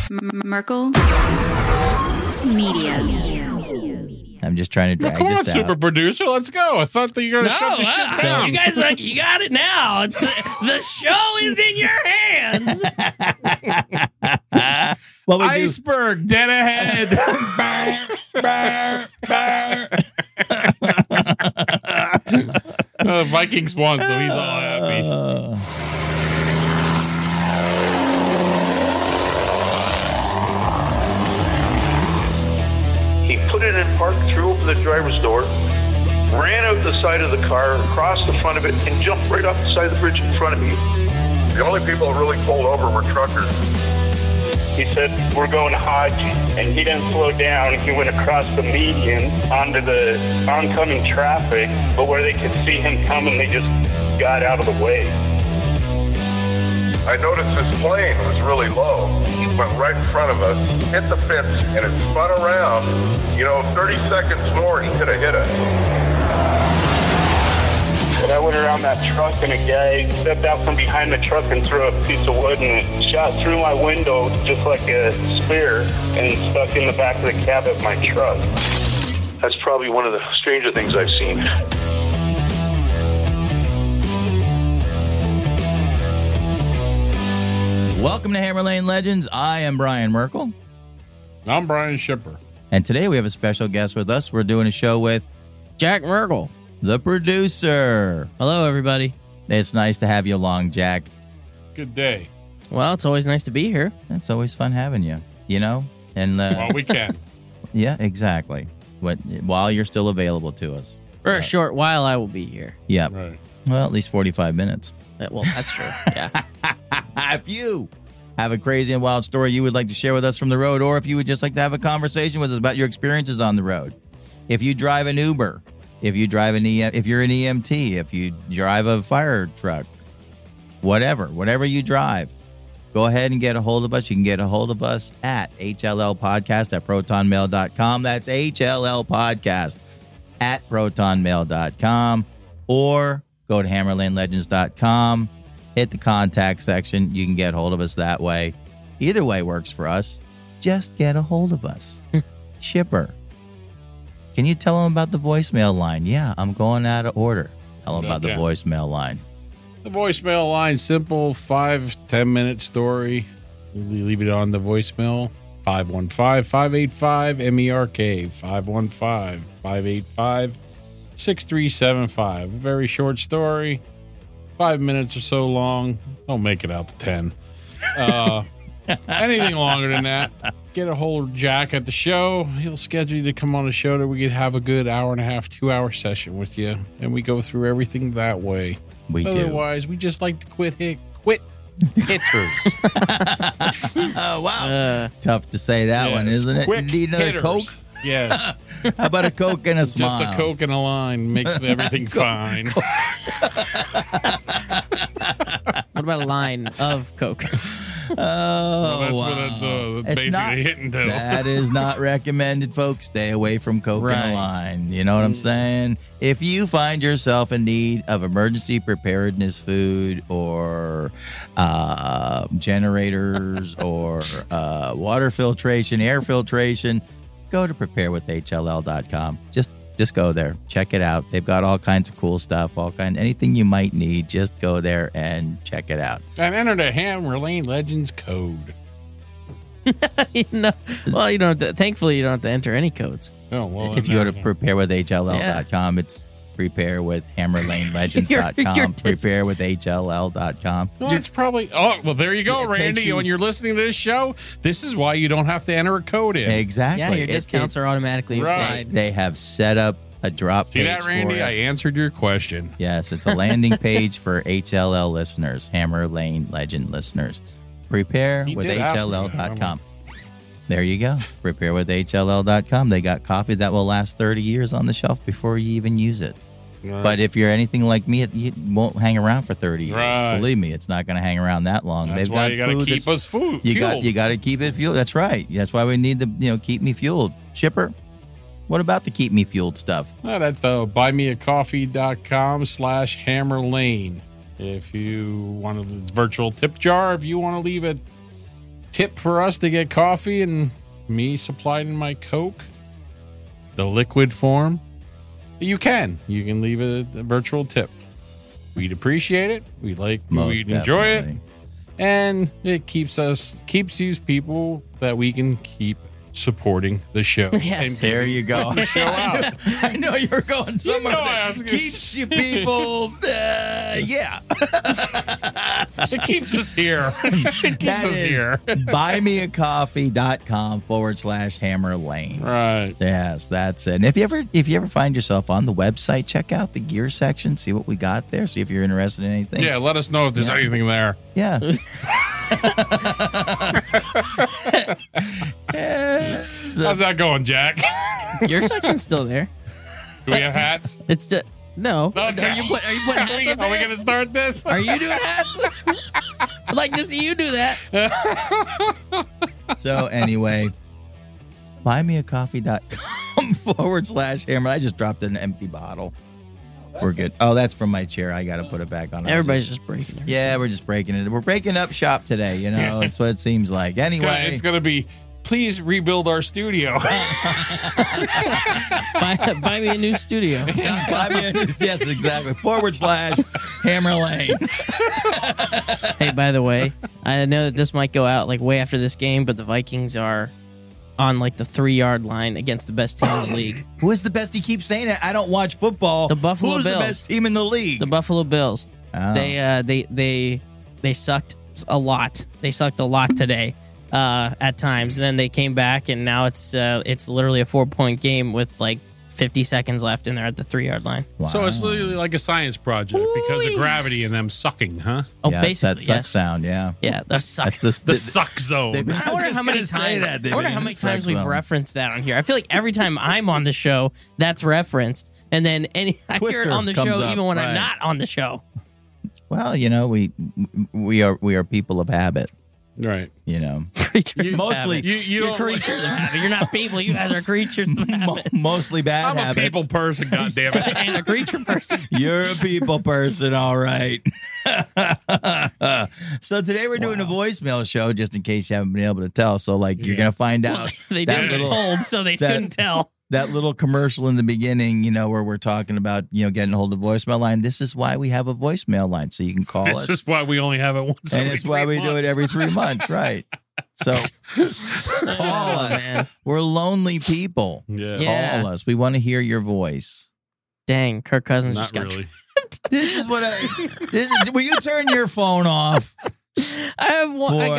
Merkel Media. I'm just trying to drag Come on, this out. super producer. Let's go. I thought that you were going to shut the shit down. You guys, you got it now. The show is in your hands. What we do? Iceberg, dead ahead. Vikings won, so he's all happy. He put it in park, threw open the driver's door, ran out the side of the car, across the front of it, and jumped right off the side of the bridge in front of me. The only people that really pulled over were truckers. He said, we're going Hodge, and he didn't slow down. He went across the median onto the oncoming traffic, but where they could see him coming, they just got out of the way. I noticed this plane was really low. It went right in front of us, hit the fence, and it spun around. 30 seconds more, he could have hit us. And I went around that truck, and a guy stepped out from behind the truck and threw a piece of wood, and it shot through my window just like a spear and stuck in the back of the cab of my truck. That's probably one of the stranger things I've seen. Welcome to Hammer Lane Legends. I am Brian Merkel. I'm Brian Shipper. And today we have a special guest with us. We're doing a show with Jack Merkel. the producer. Hello, everybody. It's nice to have you along, Jack. Good day. Well, it's always nice to be here. It's always fun having you, And Well, we can. yeah, exactly. While you're still available to us. For a short while, I will be here. Yeah. Right. Well, at least 45 minutes. Well, that's true. Yeah. If you have a crazy and wild story you would like to share with us from the road, or if you would just like to have a conversation with us about your experiences on the road, if you drive an Uber, if you drive if you're an EMT, if you drive a fire truck, whatever you drive, go ahead and get a hold of us. You can get a hold of us at hllpodcast@protonmail.com. That's hllpodcast@protonmail.com, or go to hammerlanelegends.com. Hit the contact section. You can get a hold of us that way. Either way works for us. Just get a hold of us. Shipper, can you tell them about the voicemail line? Yeah, I'm going out of order. Tell them about the voicemail line. The voicemail line, simple, 5-10 minute story. You leave it on the voicemail. 515-585-MERK. 515-585-6375. A very short story. 5 minutes or so long. Don't make it out to 10. Anything longer than that, get a hold of Jack at the show. He'll schedule you to come on the show that we could have a good hour and a half, 2-hour session with you. And we go through everything that way. Otherwise, we just like to quit hitters. Oh, wow. Tough to say that one, isn't it? Quick Need another hitters. Coke? Yes. How about a Coke and a smile? Just a Coke and a line makes everything fine. What about a line of Coke? Oh, That's wow. what that's It's basically not- hitting to. That is not recommended, folks. Stay away from Coke and a Right. line. You know what I'm saying? If you find yourself in need of emergency preparedness food or generators or water filtration, air filtration, go to preparewithhll.com. Just go there. Check it out. They've got all kinds of cool stuff, anything you might need. Just go there and check it out. And enter the Hammer Lane Legends code. Well, you don't. Thankfully, you don't have to enter any codes. Oh, well, If you go to preparewithhll.com, it's preparewithhammerlanelegends.com. You're preparewithhll.com. Well, it's probably. Oh, well, there you go, It takes Randy. you- When you're listening to this show, this is why you don't have to enter a code in. Exactly. Yeah, your discounts are automatically Right. applied. They have set up a drop See page that, Randy? for us. I answered your question. Yes, it's a landing page for HLL listeners, Hammer Lane Legend listeners. Preparewithhll.com. There you go. Preparewithhll.com. They got coffee that will last 30 years on the shelf before you even use it. Right. But if you're anything like me, it won't hang around for 30 years. Right. Believe me, it's not going to hang around that long. That's They've why got you got to food keep that's- us fueled. You got to keep it fueled. That's right. That's why we need the keep me fueled. Shipper, what about the keep me fueled stuff? That's the buymeacoffee.com/hammerlane. If you want a virtual tip jar, if you want to leave it tip for us to get coffee and me supplying my Coke, the liquid form, you can leave a virtual tip. We'd appreciate it. We'd enjoy it. And it keeps these people that we can keep supporting the show. Yes. And There you go. the show out. I know you're going somewhere that gonna- keeps you people. Yeah. It keeps us here. It keeps That us is here. buymeacoffee.com/Hammer Lane. Right. Yes, that's it. And if you ever find yourself on the website, check out the gear section, see what we got there. See if you're interested in anything. Yeah, let us know if there's anything there. Yeah. How's that going, Jack? Your section's still there. Do we have hats? It's still no. Okay. Are you putting hats Are we up there? going to start this? Are you doing hats? I'd like to see you do that. So anyway, buymeacoffee.com/Hammer. I just dropped an empty bottle. We're good. Oh, that's from my chair. I got to put it back on. Everybody's just breaking it. Yeah, we're just breaking it. We're breaking up shop today. You know, that's what it seems like. Anyway, It's going to be, please rebuild our studio. Buy me a new studio. buy me a new, yes, exactly. /Hammer Lane. Hey, by the way, I know that this might go out like way after this game, but the Vikings are on like the 3-yard line against the best team in the league. Who is the best? He keeps saying it. I don't watch football. The Buffalo Who's Bills. the best team in the league? The Buffalo Bills. Oh. They sucked a lot. They sucked a lot today at times. And then they came back, and now it's literally a 4-point game with like 50 seconds left, and they're at the 3-yard line. Wow. So it's literally like a science project because of gravity and them sucking, huh? Oh, Yeah, it's basically, that suck yes. sound. Yeah, Yeah, that sucks. that's The suck zone. they've been- I wonder just how many gonna say times. that. They've I wonder been how in many the suck times we've zone. referenced that on here. I feel like every time I'm on the show, that's referenced, and then I hear it Twister on the comes show up, even when right. I'm not on the show. Well, you know, we are people of habit. Right. You know, Creatures of mostly habit. You You're don't. creatures of habit. You're not people. You guys are creatures of habit. mostly bad I'm a habits. people person, goddammit. And a creature person. You're a people person, all right. So today we're doing a voicemail show, just in case you haven't been able to tell. So, like, you're gonna find out They that didn't get little told, so they that- couldn't tell. that little commercial in the beginning, you know, where we're talking about, you know, getting a hold of the voicemail line. This is why we have a voicemail line, so you can call us. This is why we only have it once And every it's why 3 we do it months. every 3 months, right? So call us. man. We're lonely people. Yeah. Yeah. Call us. We want to hear your voice. Dang, Kirk Cousins Not just got. really. This is what will you turn your phone off I have one. for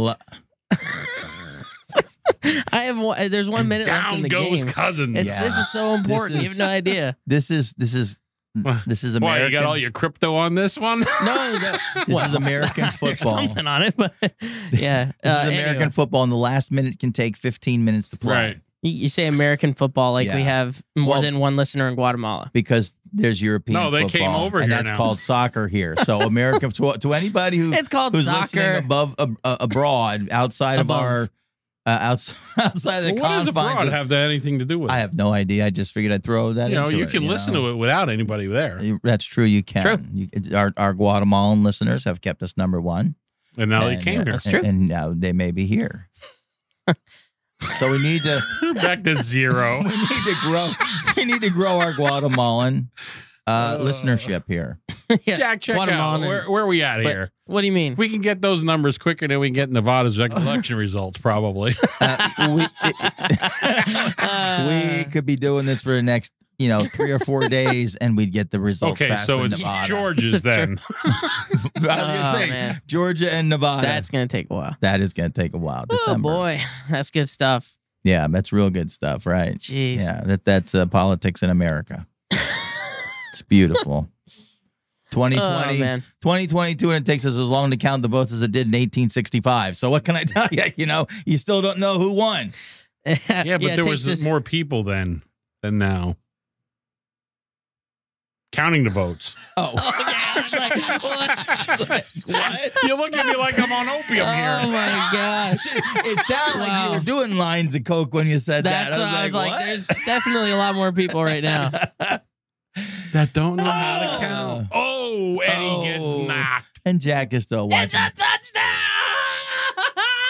I have one. There's 1 minute left in Down the goes game. Cousins. Yeah. This is so important. This You is- have no idea. This is American. Why, you got all your crypto on this one? No, This is American there's football. something on it, but yeah. This is American anyway. football, and the last minute can take 15 minutes to play. Right. You say American football like Yeah. we have more Well- than one listener in Guatemala. Because there's European No, they football, came over and here that's now. called soccer here. So American to anybody who It's called who's soccer. listening abroad outside Above. of our outside the Well, what does confines. abroad of- have anything to do with it? I have no idea. I just figured I'd throw that. You know, into you it, can listen to it without anybody there. That's true. You can. True. Our Guatemalan listeners have kept us number one. And now they And, came here. That's true. And now they may be here. So we need to Back to zero. we need to grow our Guatemalan listenership here. Yeah, Jack, check out. Guatemalan. Where are we at But here? what do you mean? We can get those numbers quicker than we can get Nevada's election results, probably. We could be doing this for the next, 3 or 4 days, and we'd get the results Okay, faster so than it's Nevada. Georgia's then. I was gonna say man. Georgia and Nevada. That's gonna take a while. That is going to take a while. Oh December. boy, that's good stuff. Yeah, that's real good stuff, right? Jeez. Yeah, that's politics in America. It's beautiful. 2020, Oh, man. 2022, and it takes us as long to count the votes as it did in 1865. So what can I tell you? You still don't know who won. Yeah, but it there takes was us- more people then than now. Counting the votes. Oh, Okay, I was like, what? what? You look at me like I'm on opium Oh here. my gosh. It sounded like you Wow. were doing lines of coke when you said That's that. what I was like. what? There's definitely a lot more people right now. That don't know how to count. Oh, Eddie Oh. gets knocked. And Jack is still watching. It's a touchdown!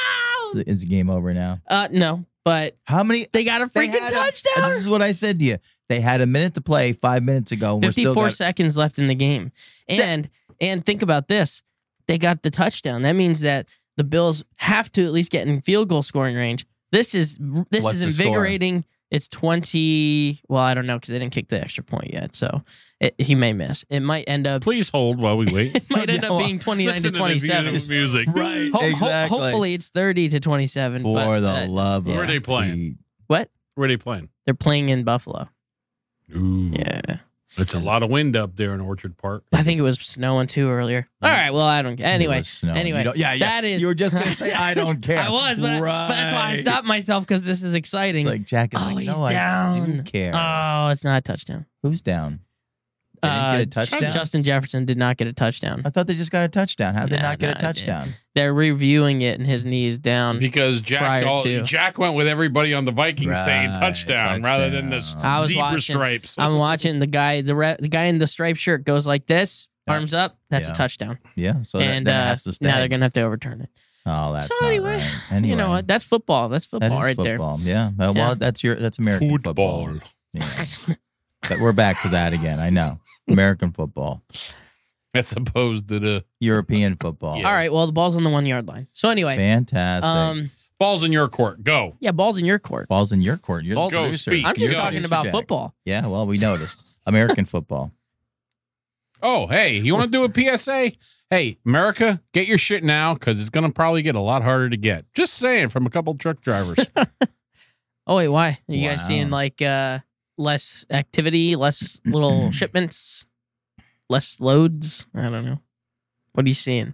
Is the game over now? No, but how many? They got a freaking touchdown. This is what I said to you. They had a minute to play 5 minutes ago. 54 seconds left in the game. And think about this. They got the touchdown. That means that the Bills have to at least get in field goal scoring range. This is invigorating. It's 20. Well, I don't know because they didn't kick the extra point yet. So he may miss. It might end up. Please hold while we wait. It might end up being 29 to 27. Music. Right. Exactly. Hopefully it's 30 to 27. For the love of where are they playing? What? Where are they playing? They're playing in Buffalo. Ooh. Yeah. It's a lot of wind up there in Orchard Park. I think it was snowing too earlier. All right, well, I don't care. Anyway, that is. You were just going to say, I don't care. I was, but that's why I stopped myself because this is exciting. It's like Jack is he's down. I do care. Oh, it's not a touchdown. Who's down? They didn't get a touchdown? Justin Jefferson did not get a touchdown. I thought they just got a touchdown. How did they not get a touchdown? They're reviewing it and his knee is down. Because Jack went with everybody on the Vikings saying touchdown rather than the zebra stripes. I'm watching the guy in the striped shirt goes like this, arms up. That's a touchdown. Yeah. So and that has to stay. now they're going to have to overturn it. Oh, that's so not anyway, right. you know what? That's football. That's football right football. there. Yeah. Well, that's American football. Yeah. But we're back to that again. I know. American football. As opposed to the European football. Yes. All right. Well, the ball's on the 1 yard line. So anyway. Fantastic. Ball's in your court. Go. Yeah, ball's in your court. Ball's in your court. You're the go producer. speak. I'm just talking about football. Yeah, well, we noticed. American football. Oh, hey, you want to do a PSA? Hey, America, get your shit now because it's going to probably get a lot harder to get. Just saying from a couple truck drivers. Oh, wait, why? Are you guys seeing like less activity, less little shipments, less loads? I don't know. What are you seeing?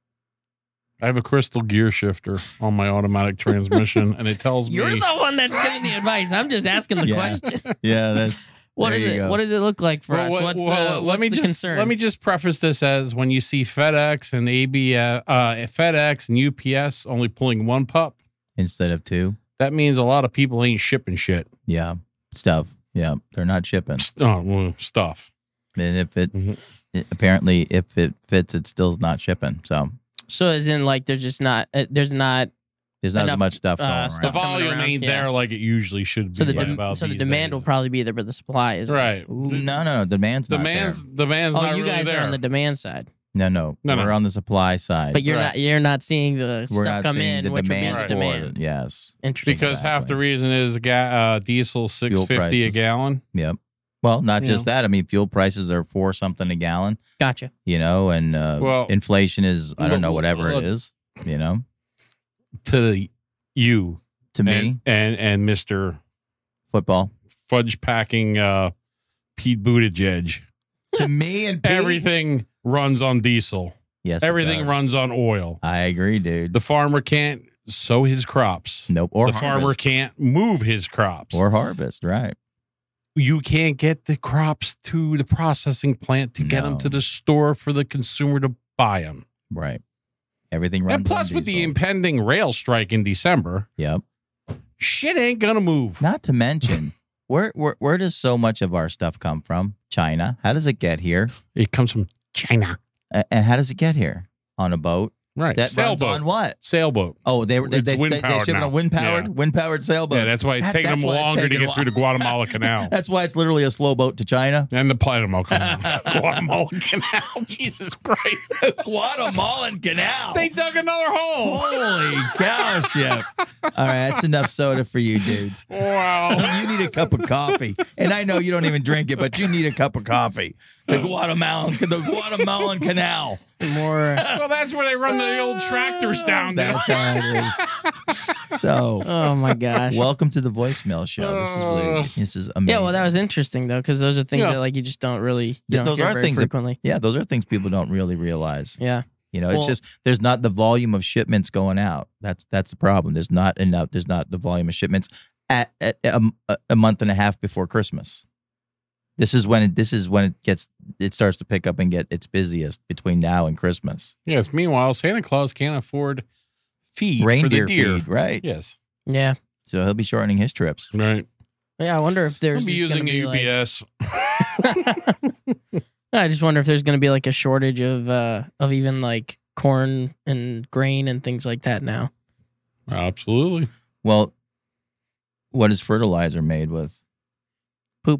I have a crystal gear shifter on my automatic transmission, and it tells me... You're the one that's giving the advice. I'm just asking the question. Yeah, that's... What is it? What does it look like for us? What's the concern? Let me just preface this as when you see FedEx and FedEx and UPS only pulling one pup instead of two, that means a lot of people ain't shipping shit. Yeah, stuff. Yeah, they're not shipping. Stuff. And if it apparently if it fits, it still's not shipping. So as in like there's not as much stuff going around. The volume ain't there like it usually should be. So the demand will probably be there, but the supply is right. No, demand's not there. Demand's not really there. You guys are on the demand side. No. We're on the supply side. But you're not seeing the stuff come in, which would be the demand. Yes. Interesting. Because half the reason is diesel $6.50 a gallon. Yep. Well, not just that. I mean, fuel prices are $4 something a gallon. Gotcha. And inflation is I don't know whatever it is. To you, to me, and Mr. Football fudge packing Pete Buttigieg. To me and Pete? Everything runs on diesel. Yes, everything runs on oil. I agree, dude. The farmer can't sow his crops. Nope. Or the farmer can't move his crops or harvest. Right. You can't get the crops to the processing plant to get them to the store for the consumer to buy them. Right. Everything runs. And plus, with the impending rail strike in December, shit ain't gonna move. Not to mention, where does so much of our stuff come from? China. How does it get here? It comes from China. And how does it get here? On a boat? Right. That runs on what? Sailboat. Oh, they ship a wind-powered sailboat. Yeah, that's why it's taking them longer to get through the Guatemala Canal. That's why it's literally a slow boat to China. And the Panama Canal. Guatemalan Canal. Jesus Christ. Guatemalan Canal. They dug another hole. Holy cow, Shep. All right, that's enough soda for you, dude. Wow. You need a cup of coffee. And I know you don't even drink it, but you need a cup of coffee. The Guatemalan Canal. Well, that's where they run the old tractors down. That's how it is. So, oh my gosh! Welcome to the voicemail show. This is amazing. Yeah, well, that was interesting though, because those are things that like you just don't really those hear are very things frequently. Those are things people don't really realize. Yeah, it's just there's not the volume of shipments going out. That's the problem. There's not enough. There's not the volume of shipments at a month and a half before Christmas. This is when it starts to pick up and get its busiest between now and Christmas. Yes. Meanwhile, Santa Claus can't afford reindeer for the deer. feed, right? Yes. Yeah. So he'll be shortening his trips. Right. Yeah. I wonder if there's. He'll be using UPS. I just wonder if there's going to be like a shortage of even like corn and grain and things like that now. Absolutely. Well, what is fertilizer made with? Poop.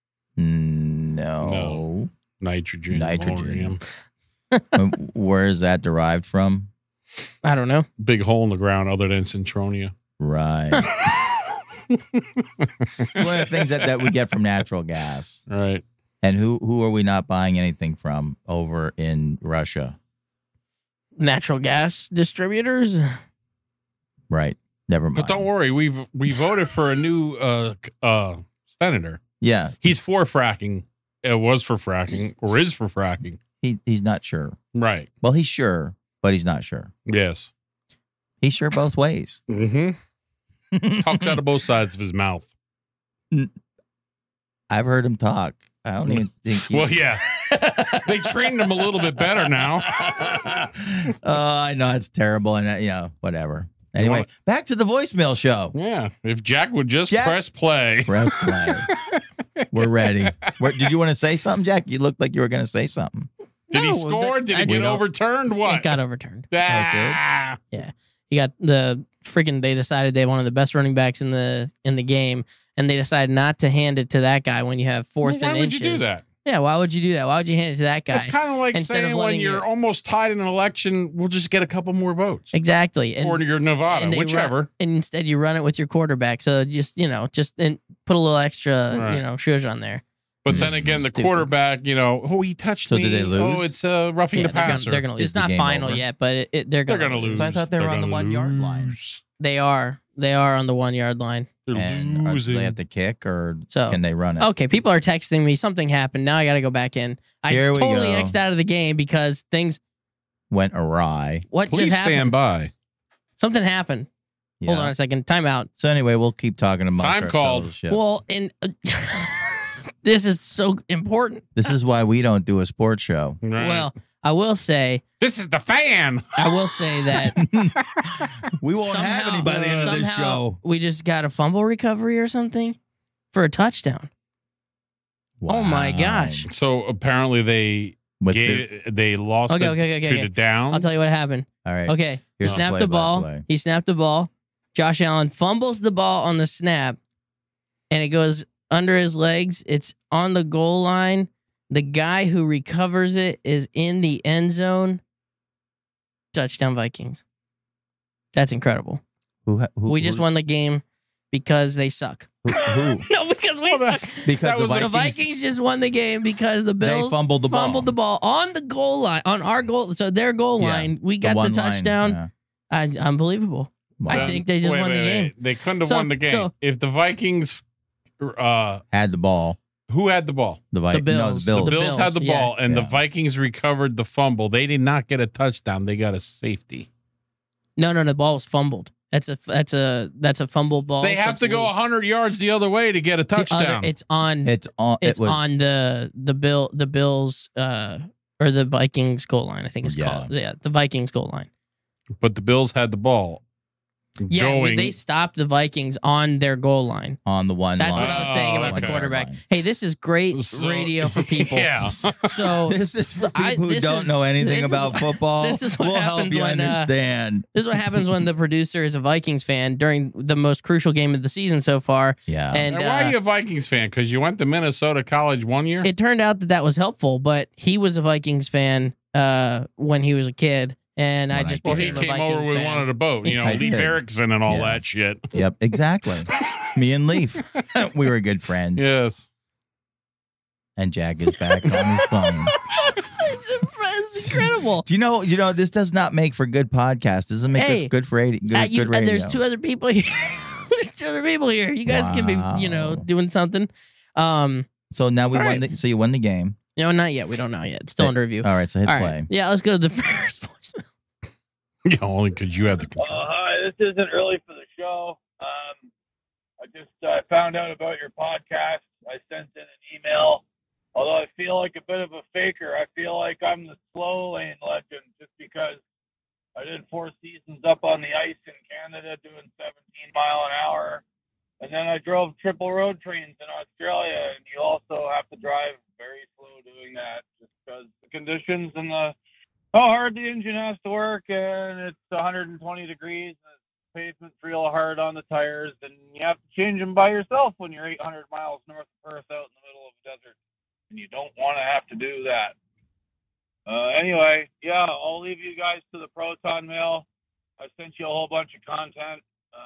No. Nitrogen. Nitrogen. Where is that derived from? I don't know. Big hole in the ground other than Centronia. Right. It's one of the things that we get from natural gas. Right. And who are we not buying anything from over in Russia? Natural gas distributors. Right. Never mind. But don't worry, we voted for a new senator. Yeah. He's for fracking. It was for fracking or is for fracking. He's not sure. Right. Well, he's sure, but he's not sure. Yes. He's sure both ways. Mm-hmm. Talks out of both sides of his mouth. I've heard him talk. I don't even think Well, yeah. They trained him a little bit better now. I know it's terrible, and whatever. Anyway, back to the voicemail show. Yeah, if Jack would just press play. Press play. We're ready. Did you want to say something, Jack? You looked like you were going to say something. Did he score? Did it get overturned? What? It got overturned. Ah. Yeah. You got they decided they wanted the best running backs in the game, and they decided not to hand it to that guy when you have fourth and inches. Why would you do that? Yeah, why would you do that? Why would you hand it to that guy? It's kind of like saying when you're almost tied in an election, we'll just get a couple more votes. Exactly. Or you're Nevada, whichever. And instead you run it with your quarterback. So just put a little extra, shush on there. But then again, the quarterback, he touched me. So did they lose? Oh, it's roughing the passer. They're going to lose. It's not final yet, but they're going to lose. But I thought they were on the 1 yard line. They are. They are on the 1 yard line. And do they have to kick or can they run it? Okay, people are texting me. Something happened. Now I got to go back in. I totally X'd out of the game because things went awry. What Please just happened? Stand by. Something happened. Yeah. Hold on a second. Time out. So anyway, we'll keep talking amongst Time ourselves. called. Well, and this is so important. This is why we don't do a sports show. Right. Well, I will say this is the fan. I will say that we won't have anybody in this show. We just got a fumble recovery or something for a touchdown. Wow. Oh my gosh! So apparently they lost to the downs. I'll tell you what happened. All right. Okay. He snapped the ball. He snapped the ball. Josh Allen fumbles the ball on the snap, and it goes under his legs. It's on the goal line. The guy who recovers it is in the end zone. Touchdown Vikings. That's incredible. We just won the game because they suck. Who? No, because we suck. Because the Vikings just won the game because the Bills fumbled the ball on the goal line, on our goal. So their goal line, we got the touchdown. Unbelievable. Wow. I think they just won the game. They couldn't have won the game if the Vikings had the ball. Who had the ball? The Bills. No, the Bills had the ball, and the Vikings recovered the fumble. They did not get a touchdown. They got a safety. No. The ball was fumbled. That's a fumble ball. They have to go 100 yards the other way to get a touchdown. It's on the Bills or the Vikings goal line. I think it's called. Yeah, the Vikings goal line. But the Bills had the ball. Yeah, they stopped the Vikings on their goal line. On the one That's line. what I was saying about the quarterback. Hey, this is great radio for people. Yeah. So this is for people who don't know anything about football. This is what we'll help you understand. This is what happens when the producer is a Vikings fan during the most crucial game of the season so far. Yeah. And why are you a Vikings fan? Because you went to Minnesota College 1 year? It turned out that was helpful, but he was a Vikings fan when he was a kid. And I just he came over with one of the boat, Leif Erickson and all that shit. Yep, exactly. Me and Leif, we were good friends. Yes. And Jack is back on his phone. It's incredible. Do you know? This does not make for good podcast. Doesn't make good for radio. Good radio. And there's two other people here. You guys can be, doing something. So now we won. So you won the game. No, not yet. We don't know yet. It's still under review. All right, so hit play. Right. Yeah, let's go to the first voicemail. Yeah, only because you had the control. Hi, this isn't really for the show. I just found out about your podcast. I sent in an email. Although I feel like a bit of a faker, I feel like I'm the slow lane legend just because I did 4 seasons up on the ice in Canada doing 17 mile an hour. And then I drove triple road trains in Australia, and you also have to drive very slow doing that just because the conditions and how hard the engine has to work, and it's 120 degrees, and it's replacements real hard on the tires, and you have to change them by yourself when you're 800 miles north of Perth out in the middle of the desert, and you don't want to have to do that. Anyway, yeah, I'll leave you guys to the Proton Mail. I sent you a whole bunch of content.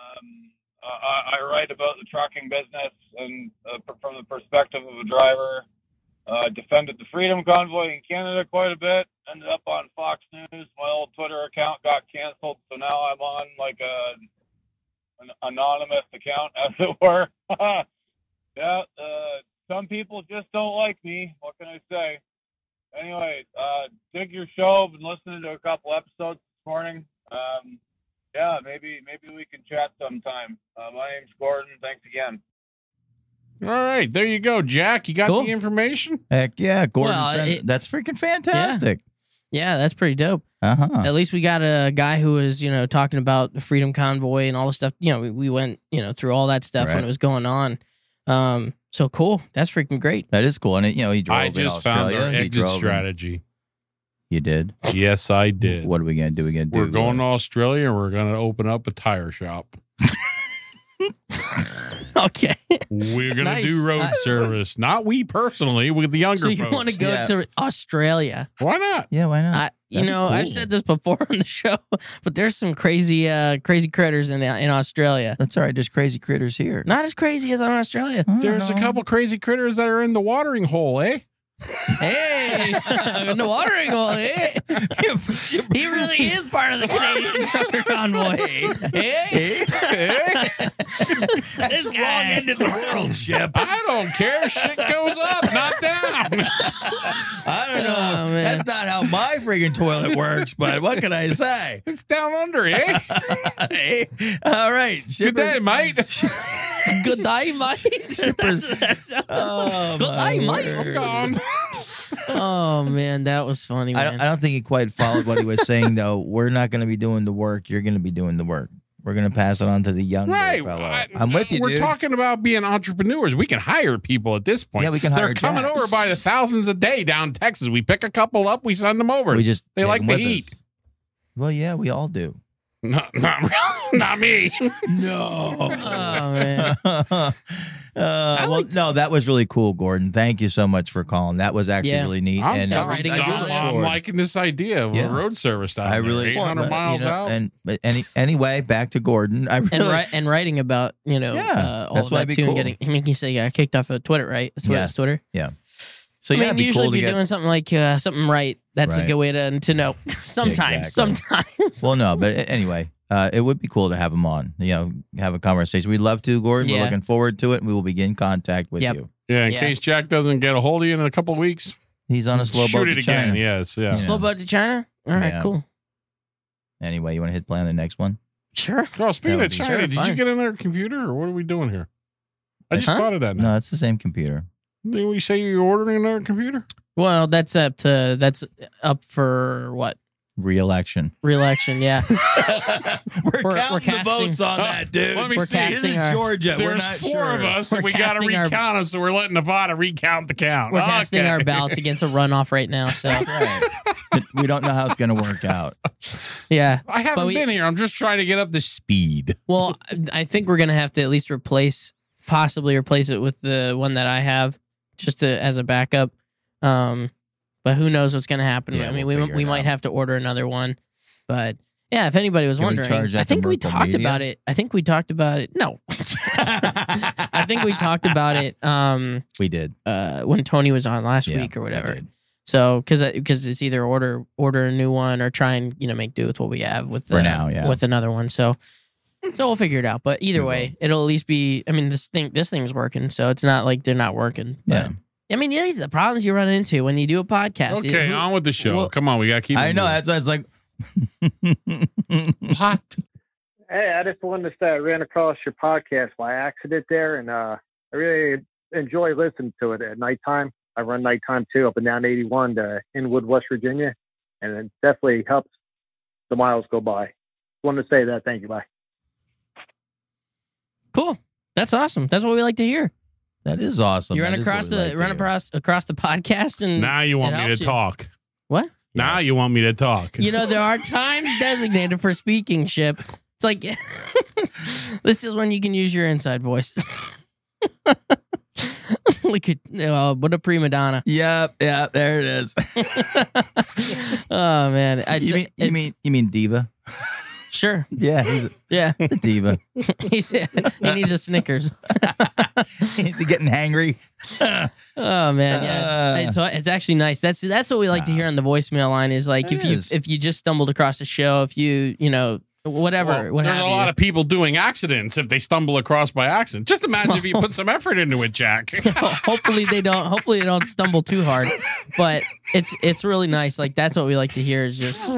I write about the trucking business and from the perspective of a driver. Defended the Freedom Convoy in Canada quite a bit. Ended up on Fox News. My old Twitter account got canceled, so now I'm on like an anonymous account, as it were. Yeah, some people just don't like me. What can I say? Anyway, dig your show. Been listening to a couple episodes this morning. Yeah, maybe we can chat sometime. My name's Gordon. Thanks again. All right, there you go, Jack. You got Cool. the information? Heck yeah, Gordon. Well, That's freaking fantastic. Yeah, that's pretty dope. At least we got a guy who was, talking about the Freedom Convoy and all the stuff. We went, through all that stuff when it was going on. So cool. That's freaking great. That is cool. And he drove. I in just Australia. found our He exit drove in- strategy. You did? Yes, I did. What are we gonna do? We're going to Australia and we're going to open up a tire shop. Okay. We're going to Nice. do road service. Not we personally, with the younger So you folks. want to go to Australia? Why not? Yeah, why not? I've cool. said this before on the show, but there's some crazy critters in Australia. That's all right. There's crazy critters here. Not as crazy as in Australia. There's a couple crazy critters that are in the watering hole, eh? Hey, in the watering hole. Hey. He really is part of the Canadian Trucker Convoy. Hey. This guy end of the world, Shep. I don't care. Shit goes up, not down. I don't know. Oh, man. That's not how my friggin' toilet works, but what can I say? It's down under, eh? Hey, all right. Good day, mate. Good day, mate. That's Oh, good my day, mate. word. Gone. Oh man, that was funny, I man. don't think he quite followed what he was saying, though. We're not going to be doing the work. You're going to be doing the work. We're going to pass it on to the younger Right. fellow. I'm with you, We're dude. talking about being entrepreneurs. We can hire people at this point. Yeah, we can hire They're coming Jack. over by the thousands a day down in Texas. We pick a couple up, we send them over. We just they take like them the with heat. us. Well, yeah, we all do. Not me. No. Oh man. Well, no, that was really cool, Gordon. Thank you so much for calling. That was actually Yeah. really neat. I'm, and I'm I writing do it look down. I'm forward- liking this idea of Yeah. a road service down I really there, 800 but, miles out. But anyway, back to Gordon. I really, And writing about Yeah, all that's of why that it'd be too, cool. and getting. I mean, he said got kicked off of Twitter, right? That's what Yeah. it's Twitter. so I yeah, mean, it'd be usually cool if to you're get. doing something like something right, that's Right. a good way to know. Sometimes, Exactly. sometimes. Well, no, but anyway, it would be cool to have him on. Have a conversation. We'd love to, Gordon. We're Yeah. looking forward to it, and we will begin contact with Yep. you. Yeah, in Yeah. case Jack doesn't get a hold of you in a couple of weeks, He's on a slow shoot boat it to again. China. Yes, yeah. Yeah. Slow boat to China. All right, Yeah. cool. Anyway, you want to hit play on the next one? Sure. Oh, speaking That of would be China, sure, did you fine. get in their computer, or what are we doing here? I just Huh? thought of that now. No, it's the same computer. Didn't we say you're ordering another computer? Well, that's up for what? Re-election. Re-election, yeah. We're We're counting the casting- votes on that, dude. Let me We're see. casting This is our- Georgia. We're There's not 4 sure. of us, We're and we got to casting our- recount them, so we're letting Nevada recount the count. We're casting Okay. our ballots against a runoff right now. So Right. We don't know how it's going to work out. yeah. I haven't But we- been here. I'm just trying to get up to speed. Well, I think we're gonna have to at least possibly replace it with the one that I have, just as a backup. But who knows what's gonna happen? Yeah, I mean, we'll figure we it might out. have to order another one. But yeah, if anybody was Can we wondering, charge that I to think we Merkle talked Media? about it. I think we talked about it. No, I think we talked about it. We did. When Tony was on last Yeah, week or we whatever. did. So because it's either order a new one or try and make do with what we have with For now, yeah. with another one. So we'll figure it out. But either We way, it'll at least be. I mean, this thing's working, so it's not like they're not working. But, Yeah. I mean, these are the problems you run into when you do a podcast. Okay, on with the show. well- Come on, we got to keep it I know. moving. That's why it's like. What? Hey, I just wanted to say I ran across your podcast by accident there, and I really enjoy listening to it at nighttime. I run nighttime too, up and down 81 to Inwood, West Virginia, and it definitely helps the miles go by. Wanted to say that. Thank you. Bye. Cool. That's awesome. That's what we like to hear. That is awesome. You run That is across what we like to hear. across the podcast, and Now you want it me to helps you. talk. What? Now Yes. you want me to talk. There are times designated for speaking, Ship. It's like this is when you can use your inside voice. Look at what a prima donna. Yep, there it is. Oh man, You mean diva? Sure. Yeah, yeah, a diva. he needs a Snickers. Is he getting hangry? Oh man, yeah. So it's actually nice. That's what we like to hear on the voicemail line is like if you just stumbled across a show, if you whatever. Well, there's a lot of people doing accidents if they stumble across by accident. Just imagine if you put some effort into it, Jack. Hopefully they don't stumble too hard. But it's really nice. Like that's what we like to hear is just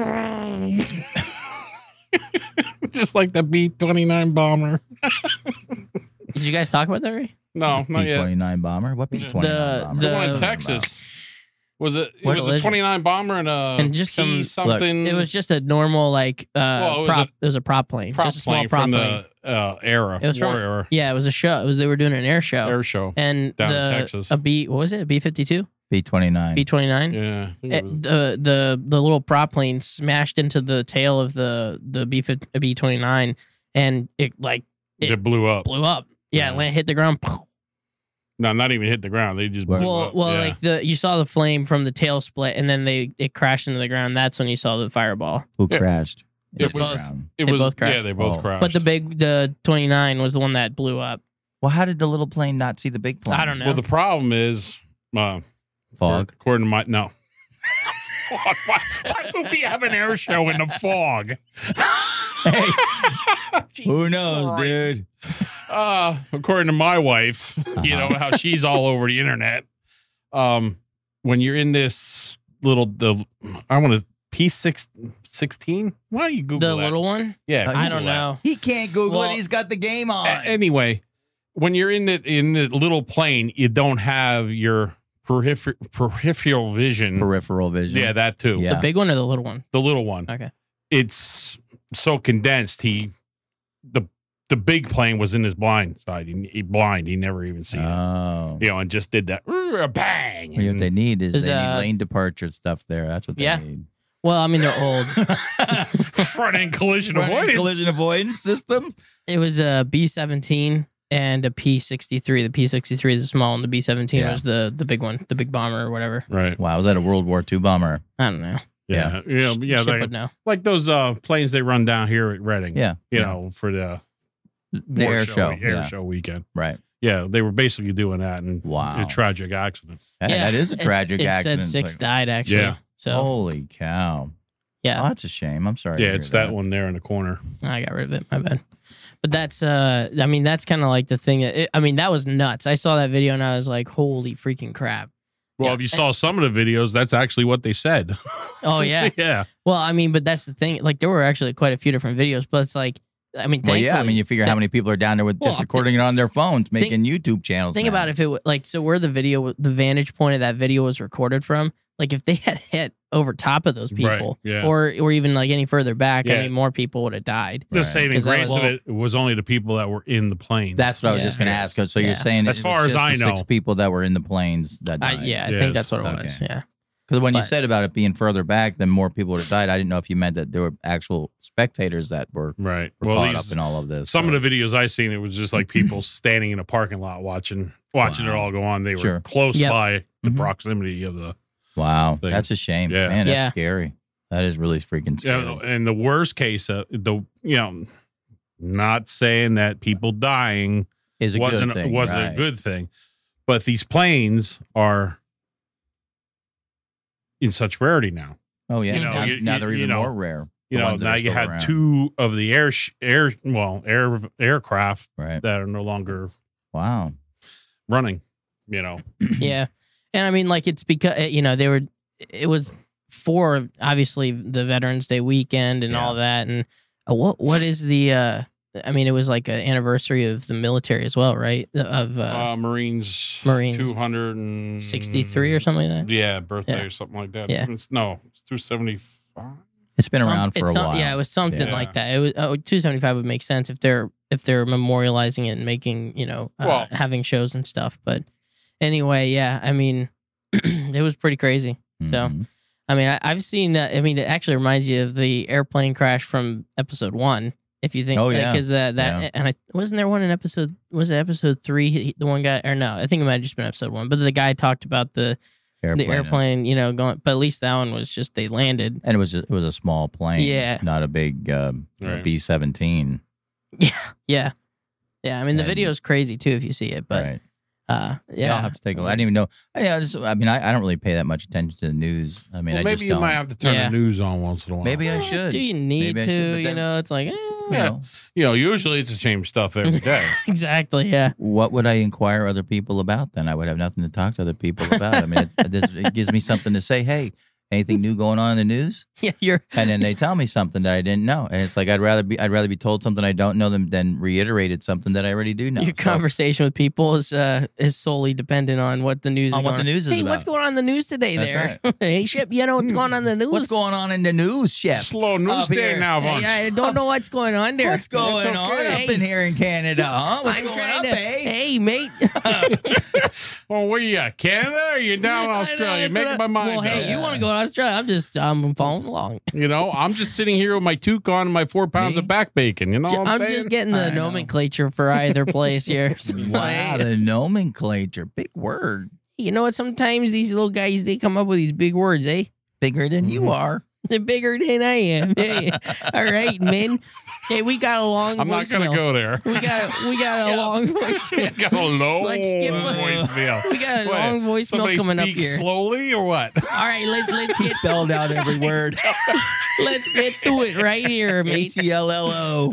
just like the B-29 bomber. Did you guys talk about that already? No, not yet. B-29 bomber? What B-29 bomber? The one in Texas. Was it? It was a 29 bomber and just something. It was just a normal prop. It was a prop plane, just a small prop plane. The era. It was war era. Yeah, it was a show. They were doing an air show. And down in Texas. What was it? A B-52. B-29. B-29. Yeah. The little prop plane smashed into the tail of the B-29, and it blew up. Blew up. Yeah, it hit the ground. No, not even hit the ground. They just blew up. Well, you saw the flame from the tail split, and then it crashed into the ground. That's when you saw the fireball. Who crashed? They both crashed. Yeah, they both crashed. But the 29 was the one that blew up. Well, how did the little plane not see the big plane? I don't know. Well, the problem is fog. According to my why would we have an air show in the fog? Hey, who knows, dude? According to my wife, you know how she's all over the internet. When you're in this I want to P16. Why don't you Google the little one? Yeah, I don't know. He can't Google it. He's got the game on. Anyway, when you're in the little plane, you don't have your peripheral vision. Peripheral vision. Yeah, that too. The big one or the little one? The little one. Okay. It's so condensed. The big plane was in his blind side. He blind. He never even seen it. And just did that bang. What they need is they need lane departure stuff there. That's what they need. Well, I mean, they're old. Front end collision avoidance systems. It was a B-17 and a P-63. The P-63 is the small, and the B-17 was the big one, the big bomber or whatever. Right. Wow, was that a World War II bomber? I don't know. Yeah. Like those planes they run down here at Reading. Yeah. You know, for the air show weekend. Right. Yeah, they were basically doing that, and a tragic accident. Hey, that is a tragic accident. It said 6 died, actually. Yeah. So. Holy cow. Yeah. Oh, that's a shame. I'm sorry. Yeah, it's that one there in the corner. I got rid of it. My bad. But that's, that's kind of like the thing. That was nuts. I saw that video and I was like, holy freaking crap. Well, if you saw some of the videos, that's actually what they said. Oh, yeah. Yeah. Well, but that's the thing. Like, there were actually quite a few different videos, but it's like, you figure how many people are down there with just recording it on their phones, making YouTube channels. Think about if it where the vantage point of that video was recorded from. Like if they had hit over top of those people, or even like any further back, more people would have died. The saving grace of it was only the people that were in the planes. That's what I was just going to ask. So you're saying, as far as I know, 6 people that were in the planes that died. I think that's what it was. Yeah. Because when you said about it being further back, then more people would have died. I didn't know if you meant that there were actual spectators that were caught up in all of this. Some of the videos I seen, it was just like people standing in a parking lot watching it all go on. They were close by the proximity of the. Wow, thing. That's a shame. Yeah. Man, that's scary. That is really freaking scary. And the worst case, not saying that people dying wasn't a good thing, but these planes are in such rarity now. Oh yeah, now they're even more rare. Now you had 2 of the aircraft that are no longer running. Yeah. And it's because it was for obviously the Veterans Day weekend and all that. And what is the it was like an anniversary of the military as well, right? Of Marines 263 or something like that. Yeah, birthday or something like that. Yeah. It's 275. It's been around for a while. Yeah, it was something like that. It was 275 would make sense if they're memorializing it and making having shows and stuff. But anyway, it was pretty crazy. So, I've seen. It actually reminds you of the airplane crash from episode 1. If you think, because and wasn't there one in episode? Was it episode 3? The one guy, or no? I think it might have just been episode 1. But the guy talked about the airplane, going. But at least that one was just they landed, and it was a small plane, not a big B-17. Yeah. I mean, the video is crazy too if you see it, but. I'll have to take a look. I didn't even know. I don't really pay that much attention to the news. I mean, maybe you might have to turn the news on once in a while. Maybe I should. Do you need to? It's like, usually it's the same stuff every day. Exactly. Yeah. What would I inquire other people about then? I would have nothing to talk to other people about. I mean, it gives me something to say. Hey, anything new going on in the news? Yeah, and then they tell me something that I didn't know, and it's like I'd rather be told something I don't know than reiterated something that I already do know. Your conversation with people is solely dependent on what the news is about. Hey, what's going on in the news today? That's right. Hey, Shep, what's going on in the news? What's going on in the news, Shep? Slow news day now, Bunch. I don't know what's going on there. What's going on up in here in Canada, huh? What's going on, babe? Hey, mate. Well, where you at? Canada or you down in Australia? Making my mind. Well, hey, you want to go to Australia? I'm following along. I'm just sitting here with my toucan and my 4 pounds of back bacon. You know what I'm saying? I'm just getting the nomenclature for either place here. Wow, the nomenclature. Big word. You know what? Sometimes these little guys, they come up with these big words, eh? Bigger than you are. They're bigger than I am. Hey. All right, man. Hey, we got a long voicemail. I'm not going to go there. We got a long voicemail. We got a long voicemail. We got a long voicemail coming up here. Slowly or what? All right, let's get spelled out every word. Let's get to it right here, mate. HELLO.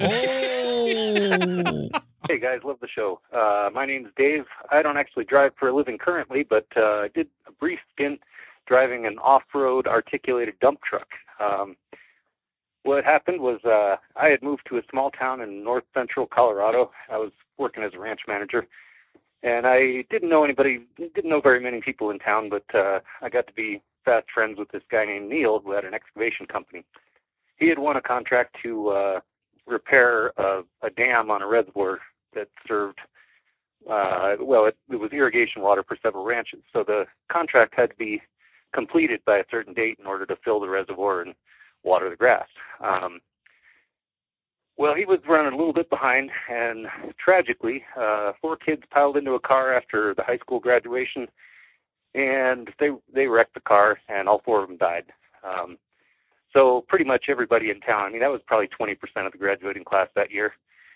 Oh. Hey guys, love the show. My name's Dave. I don't actually drive for a living currently, but I did a brief stint driving an off-road articulated dump truck. What happened was I had moved to a small town in north central Colorado. I was working as a ranch manager, and I didn't know very many people in town, but I got to be fast friends with this guy named Neil who had an excavation company. He had won a contract to repair a dam on a reservoir that served, it was irrigation water for several ranches. So the contract had to be completed by a certain date in order to fill the reservoir and water the grass. Well, he was running a little bit behind, and tragically, 4 kids piled into a car after the high school graduation, and they wrecked the car, and all 4 of them died. So pretty much everybody in town, that was probably 20% of the graduating class that year,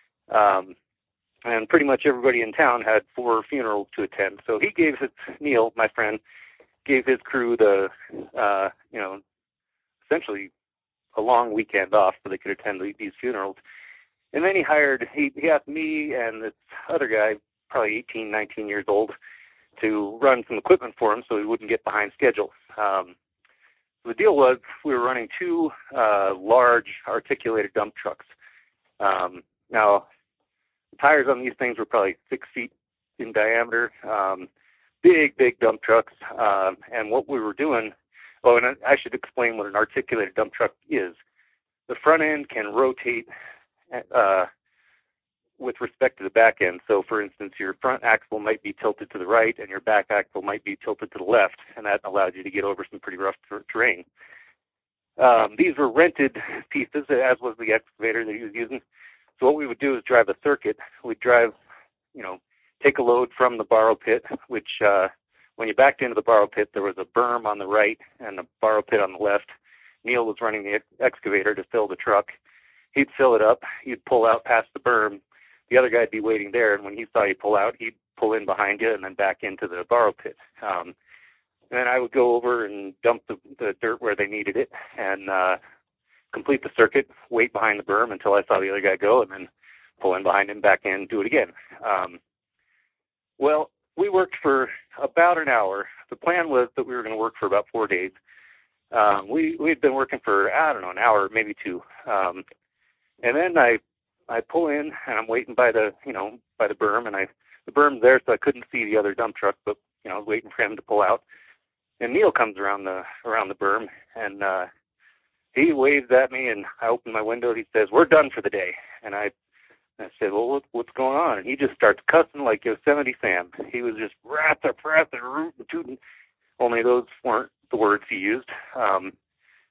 and pretty much everybody in town had 4 funerals to attend. So he gave Neil, my friend, gave his crew the, essentially a long weekend off so they could attend these funerals. And then he asked me and this other guy, probably 18, 19 years old, to run some equipment for him so he wouldn't get behind schedule. The deal was we were running 2 large articulated dump trucks. Now, the tires on these things were probably 6 feet in diameter. Big dump trucks. And what we were doing, and I should explain what an articulated dump truck is. The front end can rotate with respect to the back end. So, for instance, your front axle might be tilted to the right and your back axle might be tilted to the left, and that allowed you to get over some pretty rough terrain. These were rented pieces, as was the excavator that he was using. So what we would do is drive a circuit. We'd drive, take a load from the borrow pit, which when you backed into the borrow pit, there was a berm on the right and a borrow pit on the left. Neil was running the excavator to fill the truck. He'd fill it up. He'd pull out past the berm. The other guy'd be waiting there, and when he saw you pull out, he'd pull in behind you and then back into the borrow pit. And then I would go over and dump the dirt where they needed it and complete the circuit, wait behind the berm until I saw the other guy go, and then pull in behind him, back in, do it again. Well, we worked for about an hour. The plan was that we were going to work for about 4 days. We had been working for, an hour, maybe 2. And then I pull in and I'm waiting by the berm, and the berm's there, so I couldn't see the other dump truck, but I was waiting for him to pull out. And Neil comes around the berm, and he waves at me, and I open my window. He says, "We're done for the day." And I said, "Well, what's going on?" And he just starts cussing like Yosemite Sam. He was just rootin', rootin', tootin'. Only those weren't the words he used.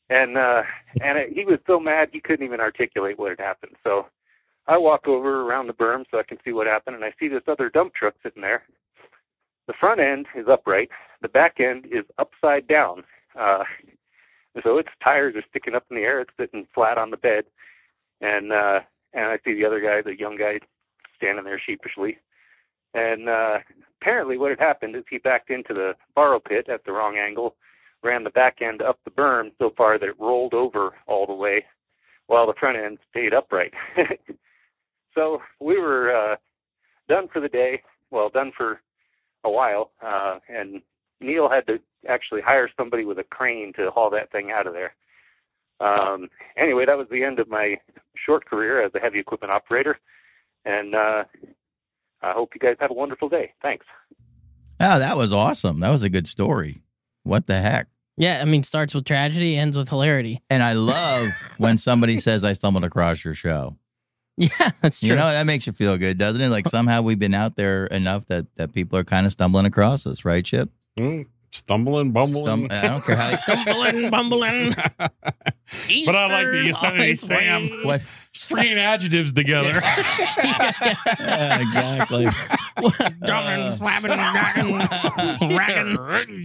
And he was so mad he couldn't even articulate what had happened. So I walk over around the berm so I can see what happened, and I see this other dump truck sitting there. The front end is upright. The back end is upside down. So its tires are sticking up in the air. It's sitting flat on the bed. And I see the other guy, the young guy, standing there sheepishly. And apparently what had happened is he backed into the borrow pit at the wrong angle, ran the back end up the berm so far that it rolled over all the way while the front end stayed upright. So we were done for the day, well, done for a while, and Neil had to actually hire somebody with a crane to haul that thing out of there. Anyway, that was the end of my short career as a heavy equipment operator, and I hope you guys have a wonderful day. Thanks. Oh, that was awesome. That was a good story. What the heck? Yeah, I mean, starts with tragedy, ends with hilarity. And I love when somebody says, I stumbled across your show. Yeah, that's true. You know, that makes you feel good, doesn't it? Like somehow we've been out there enough that people are kind of stumbling across us, right, Chip? Stumbling, bumbling. I don't care how. Stumbling, bumbling. But I like that you Yosemite Sam. What? Stringing adjectives together. Yeah, exactly. Drumming, flapping, racking.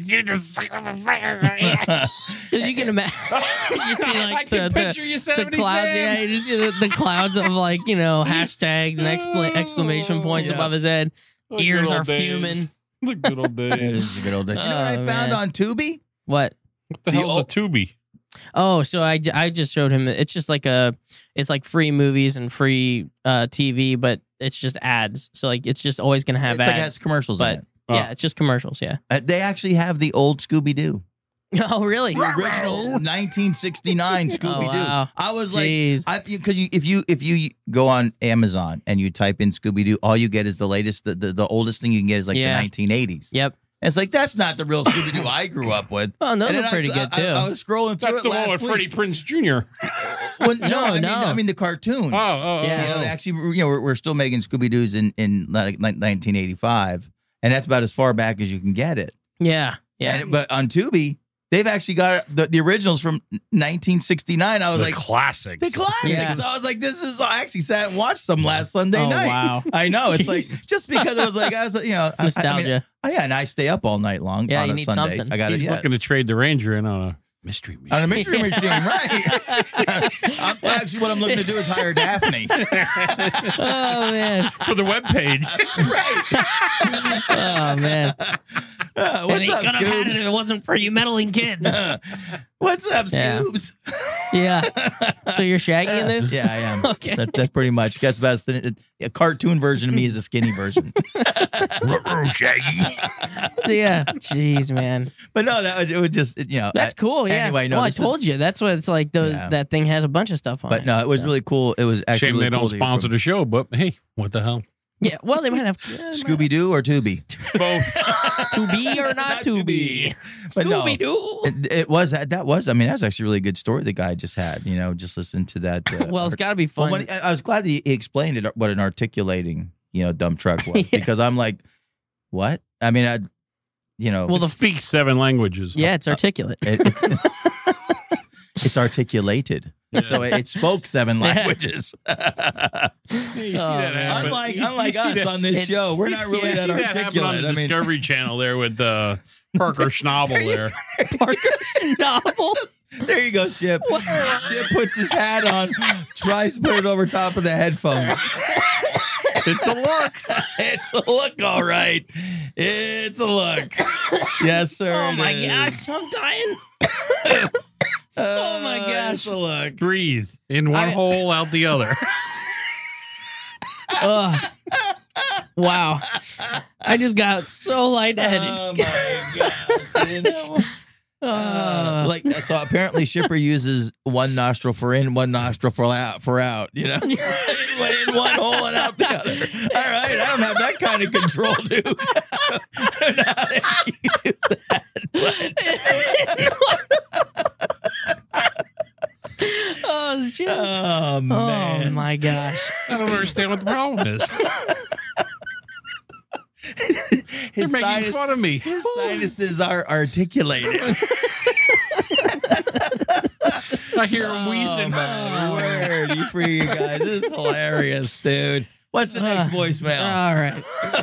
You can imagine. You see, like, I can picture Yosemite the clouds. Sam. Yeah, you just see the clouds of, like, you know, hashtags and exclamation points above his head. The Ears good are old days. fuming. The good old It days. is a good old days. You know what I Oh, found man. on Tubi? What? What the hell's a Tubi? Oh, so I just showed him. It's just like it's like free movies and free TV, but it's just ads. So like it's just always gonna have It's like ads. it has commercials but in it. yeah, it's just commercials. Yeah. They actually have the old Scooby-Doo. Oh, really? The original 1969 Scooby-Doo. wow. I was Jeez. like, because if you go on Amazon and you type in Scooby-Doo, all you get is the latest, the oldest thing you can get is like Yeah. the 1980s. Yep. And it's like, that's not the real Scooby-Doo I grew up with. Oh, those And are then pretty good too. I was scrolling through That's it the one last with week. Freddie Prinze Jr. Well, no, No, I mean the cartoons. Oh, Yeah. You know, they actually, you know, we're still making Scooby-Doos in like 1985, and that's about as far back as you can get it. Yeah. Yeah. But on Tubi, they've actually got the originals from 1969. I was The like, classics. the classics. Yeah. So I was like, this is. I actually sat and watched some last Sunday Oh, night. wow. I know. It's like Jeez. just because I was like, you know, Nostalgia. oh yeah, and I stay up all night long Yeah, on you a need Sunday. something. I got He's it. Yeah. looking to trade the Ranger in on a mystery machine. On a mystery machine, right? Actually, what I'm looking to do is hire Daphne. Oh man. For the webpage. Oh man. What's And he up, could have had it Scoobs? if it wasn't for you meddling kids. What's up, Yeah. Scoobs? Yeah. So you're Shaggy in this? Yeah, I am. Okay. That's pretty much. That's best. A cartoon version of me is a skinny version. Shaggy. Yeah. Jeez, man. But no, it would just, you know. That's cool. Yeah. Anyway, no, well, I this told is- you. That's what it's like. Those Yeah. That thing has a bunch of stuff on But it. no, it was So. really cool. It was actually Shame really they don't cool to hear sponsor from the show, but hey, what the hell? Yeah. Well, they might have Scooby Doo or Tubi. Both. to be or not to be. But no, Scooby Doo. it was that was. I mean, that's actually a really good story the guy just had. You know, just listen to that. Well, it's got to be Well, fun. I was glad that he explained it. What an articulating, you know, dump truck was, Yeah. because I'm like, what? I mean, Well, it speaks 7 languages. Yeah, it's articulate. It's articulated. So it spoke 7 languages. You see that happen. Unlike You see us that- on this show, we're not really You that see that happen on articulate. the I mean, Discovery Channel there with Parker Schnabel there. Parker Schnabel. there you go, Ship. Ship puts his hat on, tries to put it over top of the headphones. It's a look. It's a look, all right. It's a look. Yes, sir. Oh it my is. gosh, I'm dying. Oh my gosh. It's a look. Breathe in one hole, out the other. Ugh. Wow. I just got so lightheaded. Oh my gosh. Like, so apparently Shipper uses one nostril for in, one nostril for out, you know? in one hole and out the other. All right, I don't have that kind of control, dude. I don't know how you do that. Oh shit. Oh man. Oh my gosh. I don't understand what the problem is. They're making fun of me. His sinuses are articulated. I hear him wheezing. My word, you free you guys. This is hilarious, dude. What's the next voicemail? All right.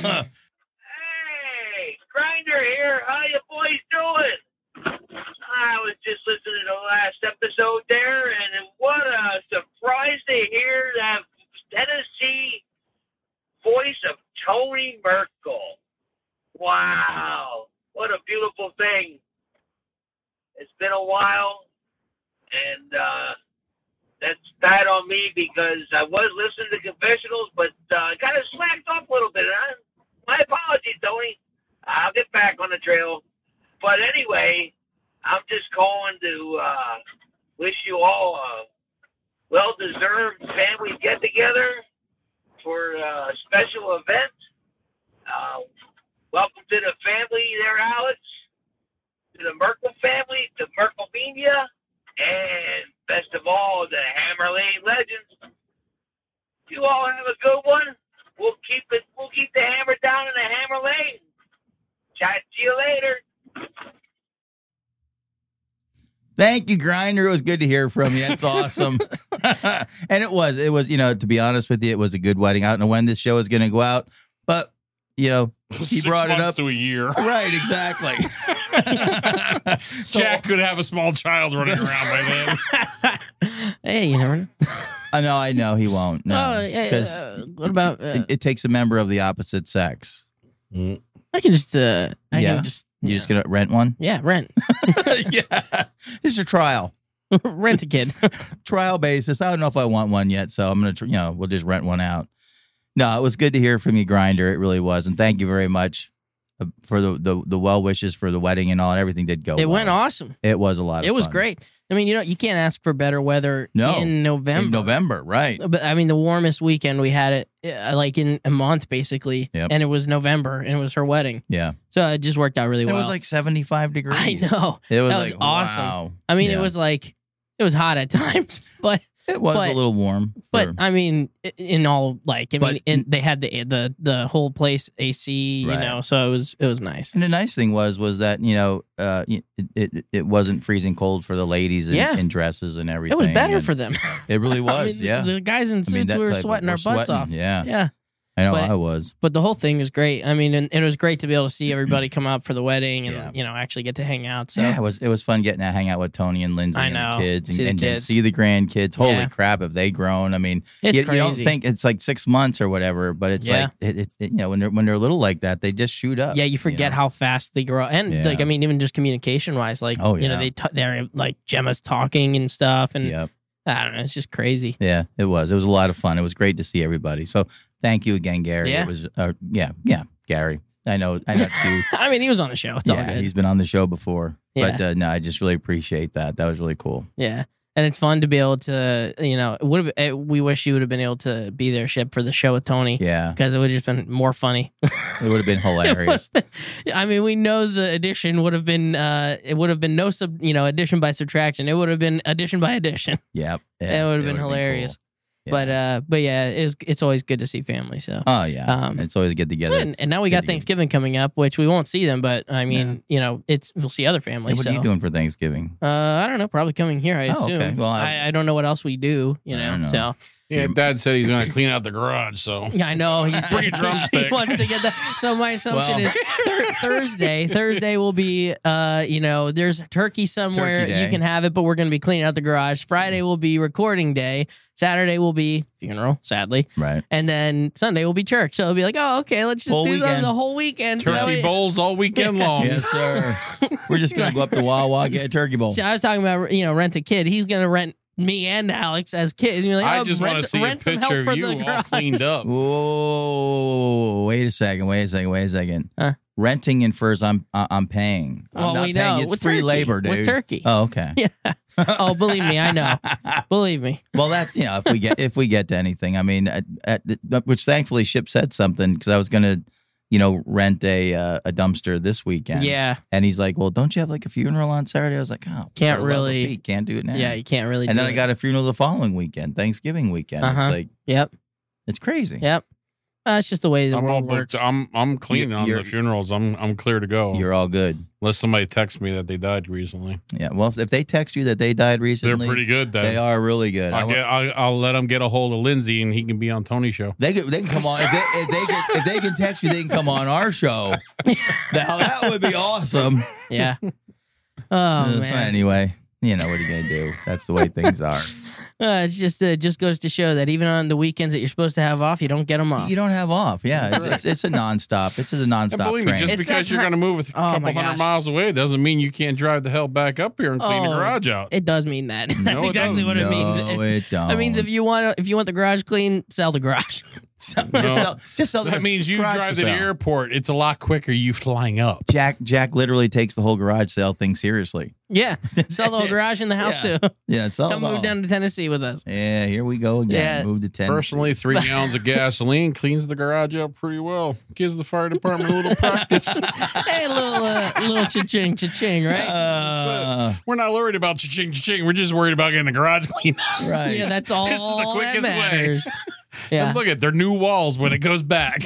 Hey, Grinder here. How you boys doing? I was just listening to the last episode there, and what a surprise to hear that Tennessee voice of Tony Merkel. Wow. What a beautiful thing. It's been a while, and that's bad on me because I was listening to confessionals, but I kind of slacked off a little bit. My apologies, Tony. I'll get back on the trail. But anyway, I'm just calling to wish you all a well-deserved family get-together for a special event. Welcome to the family there, Alex, to the Merkel family, to Merkelmania, and best of all, the Hammer Lane legends. You all have a good one. We'll keep the hammer down in the Hammer Lane. Chat to you later. Thank you, Grinder. It was good to hear from you. That's awesome. And it was, to be honest with you, it was a good wedding. I don't know when this show is going to go out, but, he brought it up to a year. Right, exactly. Jack could have a small child running around by then. Hey, you never know. I know he won't. No, because what about it takes a member of the opposite sex. I can just you're just gonna rent one? Yeah, rent. Yeah, this is a trial. Rent a kid. Trial basis. I don't know if I want one yet, so I'm gonna we'll just rent one out. No, it was good to hear from you, Grinder. It really was, and thank you very much for the well wishes for the wedding and all, and everything did go. It went awesome. It was a lot of fun. It was great. I mean, you can't ask for better weather in November. In November, right. But I mean, the warmest weekend we had it like in a month, basically. Yep. And it was November, and it was her wedding. Yeah. So it just worked out really well. It was like 75 degrees. I know. That was awesome. Wow. I mean, it was hot at times, but it was a little warm. But I mean, they had the whole place AC, right. So it was nice. And the nice thing was that it wasn't freezing cold for the ladies in dresses and everything. It was better for them. It really was. The guys in suits were sweating our butts off. Yeah. I know I was. But the whole thing was great. I mean, and it was great to be able to see everybody come out for the wedding and, actually get to hang out. So yeah, it was fun getting to hang out with Tony and Lindsay and the kids and see the grandkids. Holy crap, have they grown? I mean, it's crazy. You don't think it's like 6 months or whatever, but it's like, when they're little like that, they just shoot up. Yeah, you forget how fast they grow. And even just communication wise, they're like Gemma's talking and stuff. And I don't know. It's just crazy. Yeah, it was. It was a lot of fun. It was great to see everybody. So thank you again, Gary. Yeah. It was, Gary. I know too. I mean, he was on the show. It's all good. He's been on the show before. Yeah. But no, I just really appreciate that. That was really cool. Yeah. And it's fun to be able to, we wish you would have been able to be there, Ship, for the show with Tony. Yeah. Because it would have just been more funny. It would have been hilarious. I mean, we know the addition would have been, it would have been no addition by subtraction. It would have been addition by addition. Yep. It would have been hilarious. Cool. Yeah. But yeah, it's always good to see family. So it's always good together. And now we got Thanksgiving coming up, which we won't see them, but I mean, we'll see other family. What are you doing for Thanksgiving? I don't know, probably coming here, I assume. Okay. Well, I don't know what else we do, I don't know. So yeah, Dad said he's going to clean out the garage, so yeah, I know he's bring a drumstick. He wants to get that. So my assumption is Thursday will be there's turkey somewhere you can have it, but we're going to be cleaning out the garage. Friday will be recording day. Saturday will be funeral, sadly. Right. And then Sunday will be church. So it'll be like, oh, okay, let's just do something the whole weekend. Turkey bowls all weekend long. Yes, sir. We're just going to go up to Wawa, get a turkey bowl. See, I was talking about, rent a kid. He's going to rent me and Alex as kids. And you're like, I just want to see a picture of you all cleaned up. Whoa, wait a second. Huh? Renting infers I'm paying. I'm not paying. It's free labor, dude. With turkey. Oh, okay. Yeah. Oh, believe me, I know. Believe me. Well, that's if we get to anything. I mean, which thankfully Ship said something because I was gonna, rent a dumpster this weekend. Yeah. And he's like, well, don't you have like a funeral on Saturday? I was like, oh, can't really. Can't do it now. Yeah, you can't really. And then I got a funeral the following weekend, Thanksgiving weekend. It's like, yep, it's crazy. Yep. It's just the way the I'm all world booked. works. I'm clean on the funerals. I'm clear to go. You're all good. Unless somebody texts me that they died recently. Yeah. Well, if they text you that they died recently, they're pretty good. Then. They are really good. I'll let them get a hold of Lindsay and he can be on Tony's show. They can come on if they can text you. They can come on our show. Now that would be awesome. Yeah. Oh man. Anyway, you know what are you gonna do? That's the way things are. It just goes to show that even on the weekends that you're supposed to have off, you don't get them off. You don't have off. Yeah, it's a nonstop. It's a nonstop. And believe me, just because you're going to move a couple hundred miles away doesn't mean you can't drive the hell back up here and clean the garage out. It does mean that. That's exactly what it means. No, it don't. That means if you want the garage clean, sell the garage. Just sell that means you drive to the airport. It's a lot quicker you flying up. Jack literally takes the whole garage sale thing seriously. Yeah, sell the whole garage in the house too. Yeah, sell Come move down to Tennessee with us. Yeah, here we go again. Yeah. Move to Tennessee. Personally, 3 gallons of gasoline cleans the garage up pretty well. Gives the fire department a little practice. Hey, a little cha-ching, right? We're not worried about cha-ching. We're just worried about getting the garage clean. Right. Yeah, that's all. This is the quickest way. Yeah. And look at their new walls when it goes back.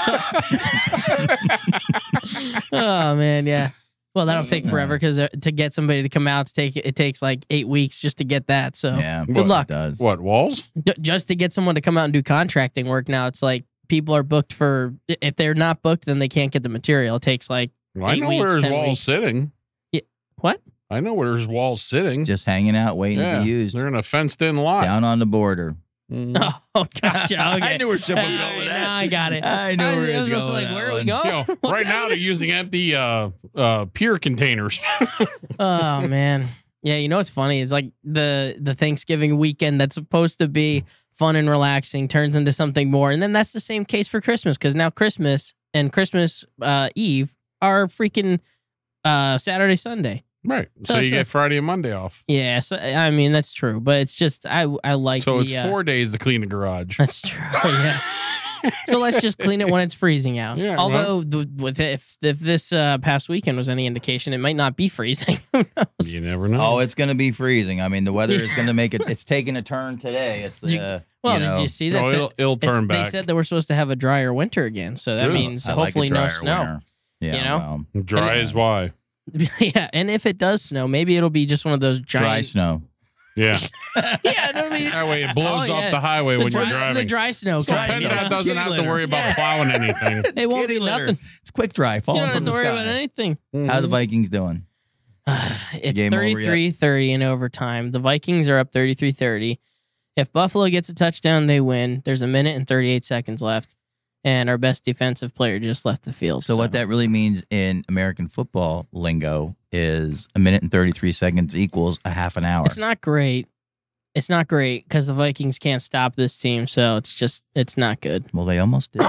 Oh man, yeah. Well, that'll take forever because to get somebody to come out, it takes like 8 weeks just to get that. So good luck. It does. What, walls? Just to get someone to come out and do contracting work now, it's like people are booked for. If they're not booked, then they can't get the material. It takes like 8 weeks. I know where his wall's sitting. Yeah. What? I know where his wall's sitting. Just hanging out, waiting to be used. They're in a fenced-in lot down on the border. Oh, gotcha. Okay. I knew where Chip was going with that. Now I got it. I knew where he was just going. like, where are we going? Right now, they're using empty pier containers. Oh man, yeah. You know what's funny is like the Thanksgiving weekend that's supposed to be fun and relaxing turns into something more, and then that's the same case for Christmas because now Christmas and Christmas Eve are freaking Saturday, Sunday. Right. So you get Friday and Monday off. Yeah. So I mean that's true, but it's just I like. So it's 4 days to clean the garage. That's true. Yeah. So let's just clean it when it's freezing out. Yeah, although if this past weekend was any indication, it might not be freezing. Who knows? You never know. Oh, it's going to be freezing. I mean, the weather is going to make it. It's taking a turn today. It's the. Did you see that? Oh, it'll turn back. They said that we're supposed to have a drier winter again, so that means hopefully no snow. Winter. Yeah, you know, dry is why. Yeah, and if it does snow, maybe it'll be just one of those giant dry snow. Yeah. Yeah, that way it blows off the highway when you're driving. The dry snow. So PennDOT doesn't have to worry about plowing anything. It won't be nothing. It's quick dry, falling from the sky. You don't have to worry about anything. How are the Vikings doing? It's 33-30 in overtime. The Vikings are up 33-30. If Buffalo gets a touchdown, they win. There's a minute and 38 seconds left. And our best defensive player just left the field. So what that really means in American football lingo is a minute and 33 seconds equals a half an hour. It's not great. It's not great because the Vikings can't stop this team. So it's not good. Well, they almost did.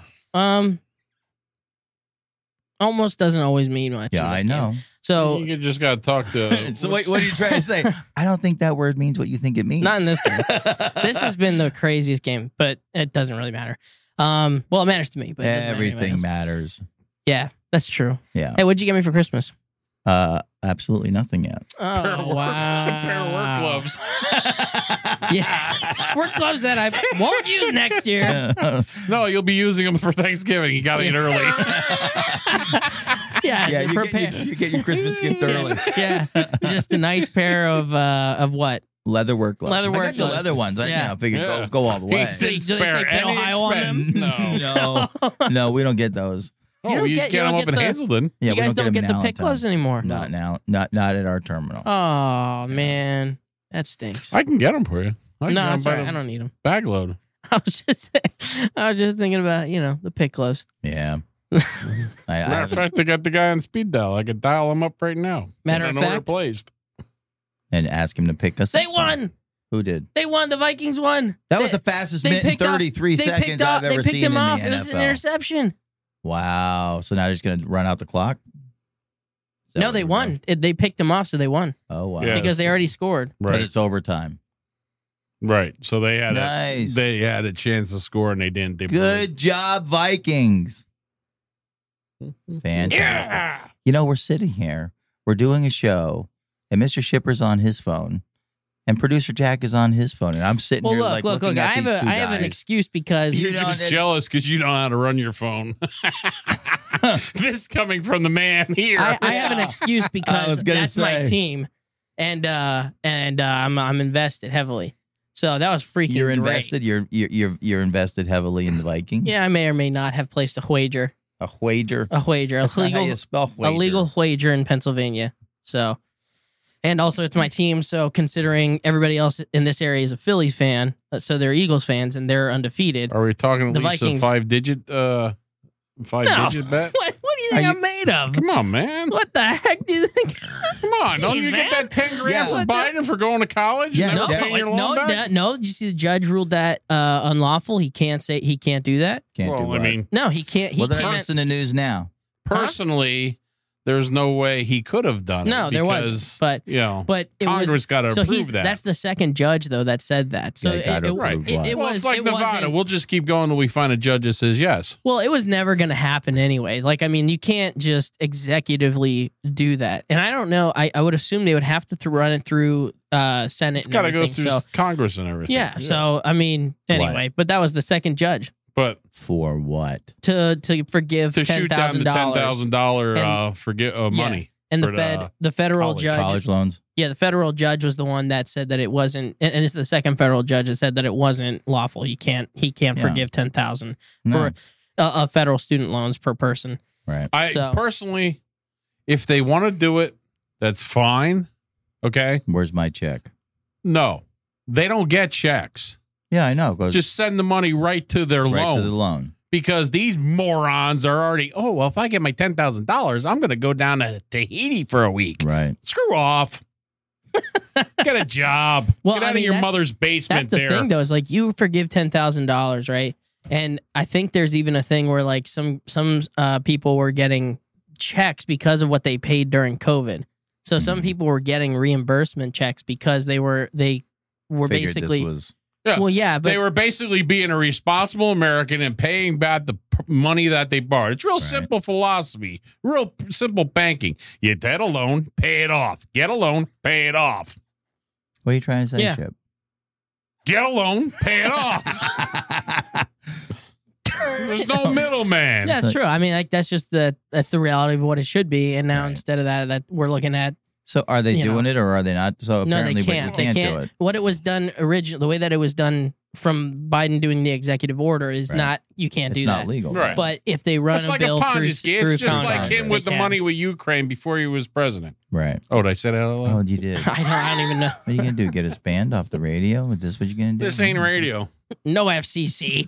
Almost doesn't always mean much. Yeah, I know. Game. So you just got to talk to. So wait, what are you trying to say? I don't think that word means what you think it means. Not in this game. This has been the craziest game, but it doesn't really matter. Well, it matters to me, but everything matters. Yeah, that's true. Yeah. Hey, what'd you get me for Christmas? Absolutely nothing yet. Oh, wow. A pair of work gloves. Yeah. Work gloves that I won't use next year. No, you'll be using them for Thanksgiving. You got to eat early. Yeah, you get your Christmas gift early. Yeah. Just a nice pair of what? Leather work gloves. Leather work I got the leather ones. I figured go all the way. Do they say Pit Ohio on them? No, we don't get those. Oh, you get them up in Hazelden. Yeah, you guys don't get the Pit gloves anymore. Not now. Not at our terminal. Oh man, that stinks. I can get them for you. No, sorry, I don't need them. Bag load. I was just thinking about the Pit gloves. Yeah. Matter of fact, they got the guy on speed dial. I could dial him up right now. Matter of fact, placed. And ask him to pick us up. They won. Who did? They won. The Vikings won. That was the fastest minute in 33 seconds I've ever seen in the NFL. It was an interception. Wow. So now they're just going to run out the clock? No, they won. They picked him off, so they won. Oh, wow. Yeah, because they already scored. Right. Because it's overtime. Right. So they had nice. They had a chance to score, and they didn't. Good job, Vikings. Fantastic. Yeah. We're sitting here. We're doing a show, and Mr. Shipper's on his phone, And producer Jack is on his phone, and I'm sitting here look. looking at these two I have an guys. excuse because You're just jealous because you know how to run your phone. This coming from the man here. I have an excuse because that's my say. team, and I'm invested heavily. So that was freaking. You're great. invested. You're invested heavily in the Vikings. Yeah, I may or may not have placed a wager. A wager. A wager. That's not how you spell wager. A legal wager in Pennsylvania. So, and also it's my team. So considering everybody else in this area is a Phillies fan, so they're Eagles fans and they're undefeated. Are we talking at the least Vikings, a five-digit bet? What do you think I'm made of? Come on, man. What the heck do you think? Come on, don't you get that 10 grand from Biden for going to college? Yeah, and never paying your loan back? No. Did you see the judge ruled that unlawful? He can't do that. Can't do what? I mean, no, he can't. Well, then I missed in the news now. Personally, there's no way he could have done it. No, there was, but it Congress got to approve that. That's the second judge though that said that. So it's like Nevada. We'll just keep going until we find a judge that says yes. Well, it was never going to happen anyway. Like, I mean, you can't just executively do that. And I don't know. I would assume they would have to run it through Senate. It's got to go through Congress and everything. Yeah. So I mean, anyway, but that was the second judge. But for what? To forgive to shoot down the $10,000 money. And the federal judge, college loans. Yeah, the federal judge was the one that said that it wasn't, and this is the second federal judge that said that it wasn't lawful. He can't forgive $10,000 for a federal student loans per person. Right. Personally, if they want to do it, that's fine. Okay. Where's my check? No, they don't get checks. Yeah, I know. Just send the money right to their loan. Right to the loan. Because these morons are already, if I get my $10,000, I'm going to go down to Tahiti for a week. Right. Screw off. Get a job. Get out of your mother's basement there. That's the thing, though, is like you forgive $10,000, right? And I think there's even a thing where like some people were getting checks because of what they paid during COVID. So some people were getting reimbursement checks because they were basically... Yeah. Well, yeah, but they were basically being a responsible American and paying back the money that they borrowed. It's real simple philosophy, real simple banking. You get a loan, pay it off. Get a loan, pay it off. What are you trying to say, Chip? Get a loan, pay it off. There's no middleman. Yeah, that's true. I mean, like that's the reality of what it should be. And now instead of that we're looking at. So are they doing it or are they not? So apparently, no, they can't. They can't do it. What it was done originally, the way that it was done from Biden doing the executive order is not. You can't do that. It's not legal. Right. But if they run it's bill like a through, Ponzi scheme. It's just Congress, like him with the money with Ukraine before he was president. Right. Oh, did I say that out loud? Oh, you did. I don't even know. What are you gonna do? Get us banned off the radio? Is this what you're gonna do? This ain't radio. No FCC.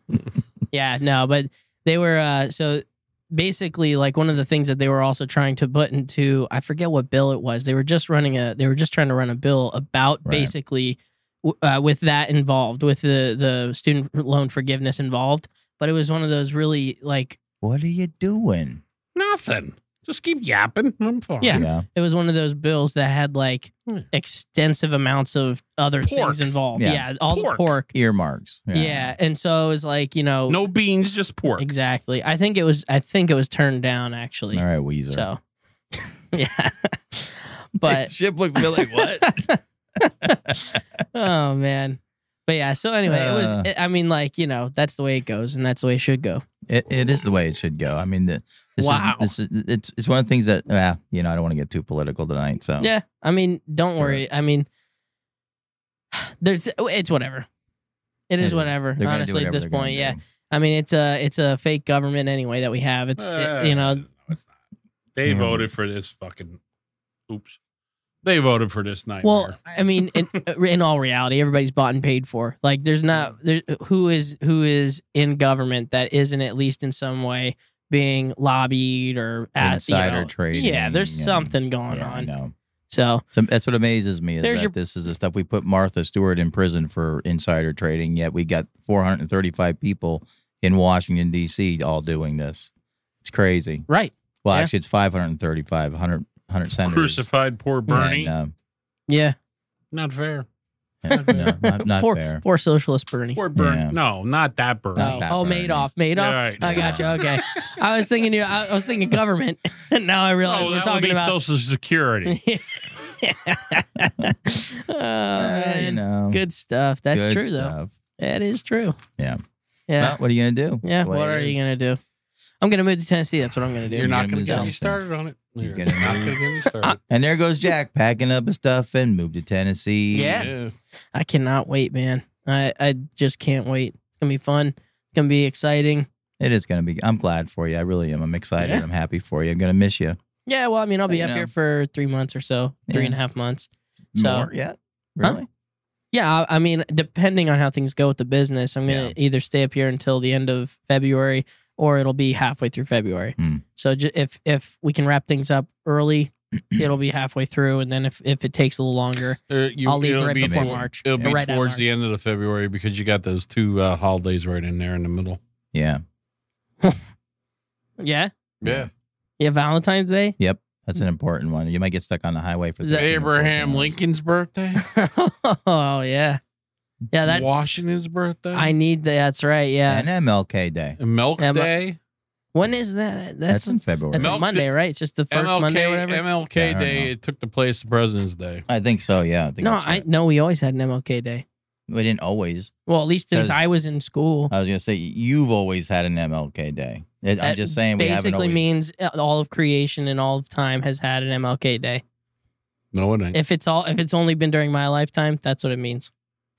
Yeah, no, but they were so. Basically, like one of the things that they were also trying to put into, I forget what bill it was. They were just trying to run a bill about basically with that involved, with the student loan forgiveness involved. But it was one of those really like, what are you doing? Nothing. Just keep yapping. I'm fine. Yeah. It was one of those bills that had like extensive amounts of other things involved. Yeah, all the pork. Earmarks. Yeah. And so it was like, no beans, just pork. Exactly. I think it was turned down actually. All right, Weezer. So yeah. But Chip looks a bit like what? Oh man. But yeah, so anyway, it was I mean, like, that's the way it goes and that's the way it should go. It is the way it should go. I mean, it's one of the things that I don't want to get too political tonight. So yeah, I mean, don't worry. I mean, it's whatever. It is whatever. Honestly, at this point, yeah. I mean, it's a fake government anyway that we have. It's they voted for this fucking. Oops. They voted for this nightmare. Well, I mean, in all reality, everybody's bought and paid for. Like, there's who is in government that isn't at least in some way being lobbied or insider trading. Yeah, there's something going on. I know. So that's what amazes me is that this is the stuff we put Martha Stewart in prison for insider trading. Yet we got 435 people in Washington D.C. all doing this. It's crazy, right? Well, actually, it's 535, 100 senators. Crucified poor Bernie. And, yeah, not fair. Not fair. Poor socialist Bernie. Poor Bernie. Yeah. No, not that Bernie. Madoff. Yeah, right. I got you. Okay. I was thinking government, and now I realize we're talking about Social Security. You know, good stuff. That's good true, stuff. though. That is true. Yeah. Yeah. Well, what are you going to do? Yeah. What are you going to do? I'm going to move to Tennessee. That's what I'm going to do. You're not going to get me started on it. You're not going to get me started. And there goes Jack packing up his stuff and moved to Tennessee. Yeah. I cannot wait, man. I just can't wait. It's going to be fun. It's going to be exciting. It is going to be. I'm glad for you. I really am. I'm excited. Yeah. I'm happy for you. I'm going to miss you. Yeah, well, I mean, I'll be up here for 3 months or so, 3.5 months. So, more yet? Really? Huh? Yeah, I mean, depending on how things go with the business, I'm going to either stay up here until the end of February or it'll be halfway through February. So if we can wrap things up early, it'll be halfway through. And then if it takes a little longer, I'll leave right before March. It'll be right towards the end of the February because you got those 2 holidays right in there in the middle. Yeah. Yeah? Yeah. Yeah, Valentine's Day? Yep. That's an important one. You might get stuck on the highway for Abraham Lincoln's birthday. Oh, yeah. Yeah, that's Washington's birthday. I need that. That's right. Yeah. And MLK Day. Milk Day. When is that? That's in February. That's a Monday, right? It's just the first Monday or whatever. MLK Day, it took the place of President's Day. I think so, yeah. I think No, that's right. we always had an MLK Day. We didn't always. Well, at least since 'Cause I was in school. I was going to say, you've always had an MLK Day. I'm just saying we haven't basically always. means all of creation and all of time has had an MLK Day. No, it ain't. If it's only been during my lifetime, that's what it means.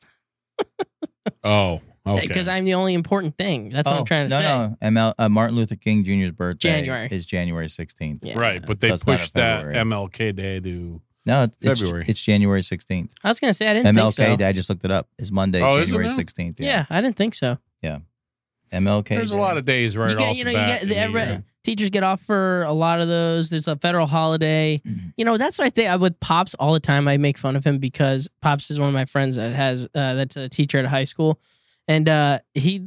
Oh, okay. Because I'm the only important thing. That's what I'm trying to say. No. Martin Luther King Jr.'s birthday is January 16th. Yeah. Right, but they That's not pushed a that February. MLK Day to February. It's January 16th. I was going to say, I didn't think so. MLK Day, I just looked it up. It's Monday, Oh, is it January now? 16th. Yeah, I didn't think so. Yeah. MLK There's Day. a lot of days right off the bat. Teachers get off for a lot of those. There's a federal holiday. You know, that's what I think. With Pops all the time, I make fun of him because Pops is one of my friends that has that's a teacher at a high school, and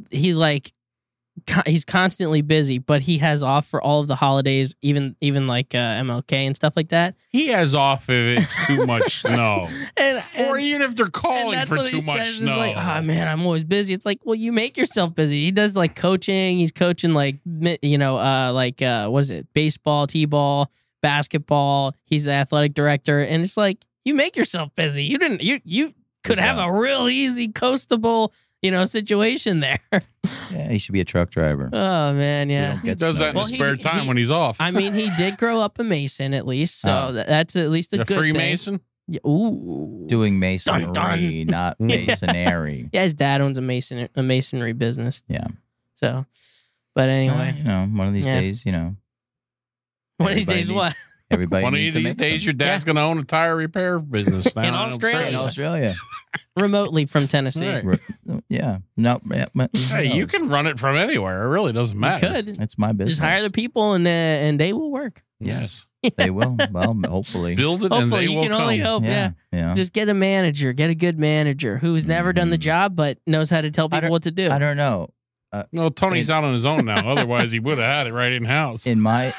he's constantly busy, but he has off for all of the holidays, even like MLK and stuff like that. He has off if it's too much snow, or even if they're calling that's for what he too much says, snow. It's like, oh man, I'm always busy. It's like, well, you make yourself busy. He does like coaching. He's coaching like what is it? Baseball, t-ball, basketball. He's the athletic director, and it's like you make yourself busy. You could have a real easy coastable situation there. Yeah, he should be a truck driver. Oh man, yeah. He does that in his spare time when he's off. I mean, he did grow up a Mason at least, so that's at least a good Freemason. Yeah, ooh, Doing masonry, Dun, dun. not masonry. Yeah, his dad owns a masonry business. Yeah. So, but anyway, one of these days, one of these days, what? Everybody. One of needs these days, your dad's going to own a tire repair business now In Australia. In Australia. Remotely from Tennessee. Right. Yeah. No. Hey, you can run it from anywhere. It really doesn't matter. You could. It's my business. Just hire the people and they will work. Yes. They will. Well, hopefully. Build it and Hopefully, they you will can come. only hope. Yeah. Just get a manager. Get a good manager who's never done the job but knows how to tell people what to do. I don't know. No, Tony's out on his own now. Otherwise, he would have had it right in house. In my,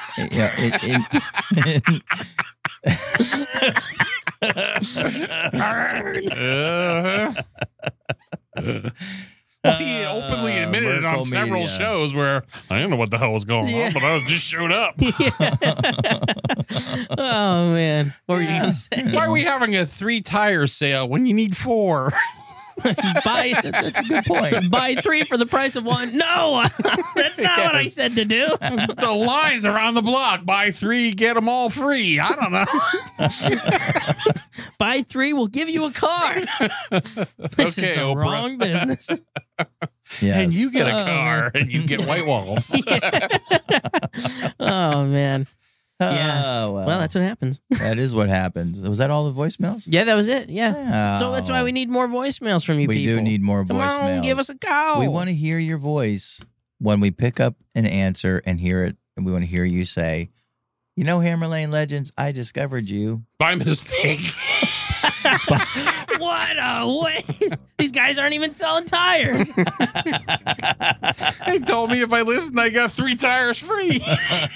He openly admitted it on Merkle several Media. shows where I didn't know what the hell was going on, but I just showed up. Oh man, what were you gonna say? Why are we having a 3-tire sale when you need 4? Buy That's a good point. buy 3 for the price of 1. No, that's not what I said to do. The lines around the block. Buy 3, get them all free. I don't know. Buy 3, we'll give you a car. This is Okay, the Oprah. wrong business. Yes. And you get a car and you get white walls. Oh man. Yeah. Oh, Well, that's what happens. that is what happens. Was that all the voicemails? Yeah, that was it. Yeah. So that's why we need more voicemails from you We people. do need more Come voicemails. on, give us a call. We want to hear your voice when we pick up an answer and hear it, and we want to hear you say, "You know, Hammer Lane Legends, I discovered you By mistake. What a waste. These guys aren't even selling tires. They told me if I listened, I got 3 tires free.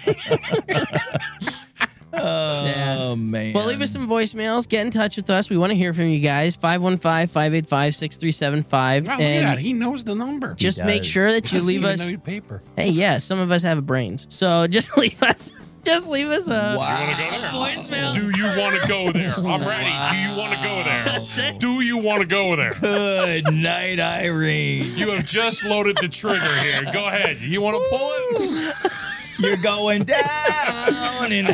Oh, man. Well, leave us some voicemails. Get in touch with us. We want to hear from you guys. 515-585-6375. Wow, look at And that. He knows the number. just make sure that you Doesn't leave even us. know your paper. Hey, yeah, some of us have brains. So just leave us Just leave us a voicemail. voicemail. Do you want to go there? I'm ready. Do you want to go there? Do you want to go there? Good night, Irene. You have just loaded the trigger here. Go ahead. You want to pull it? You're going down in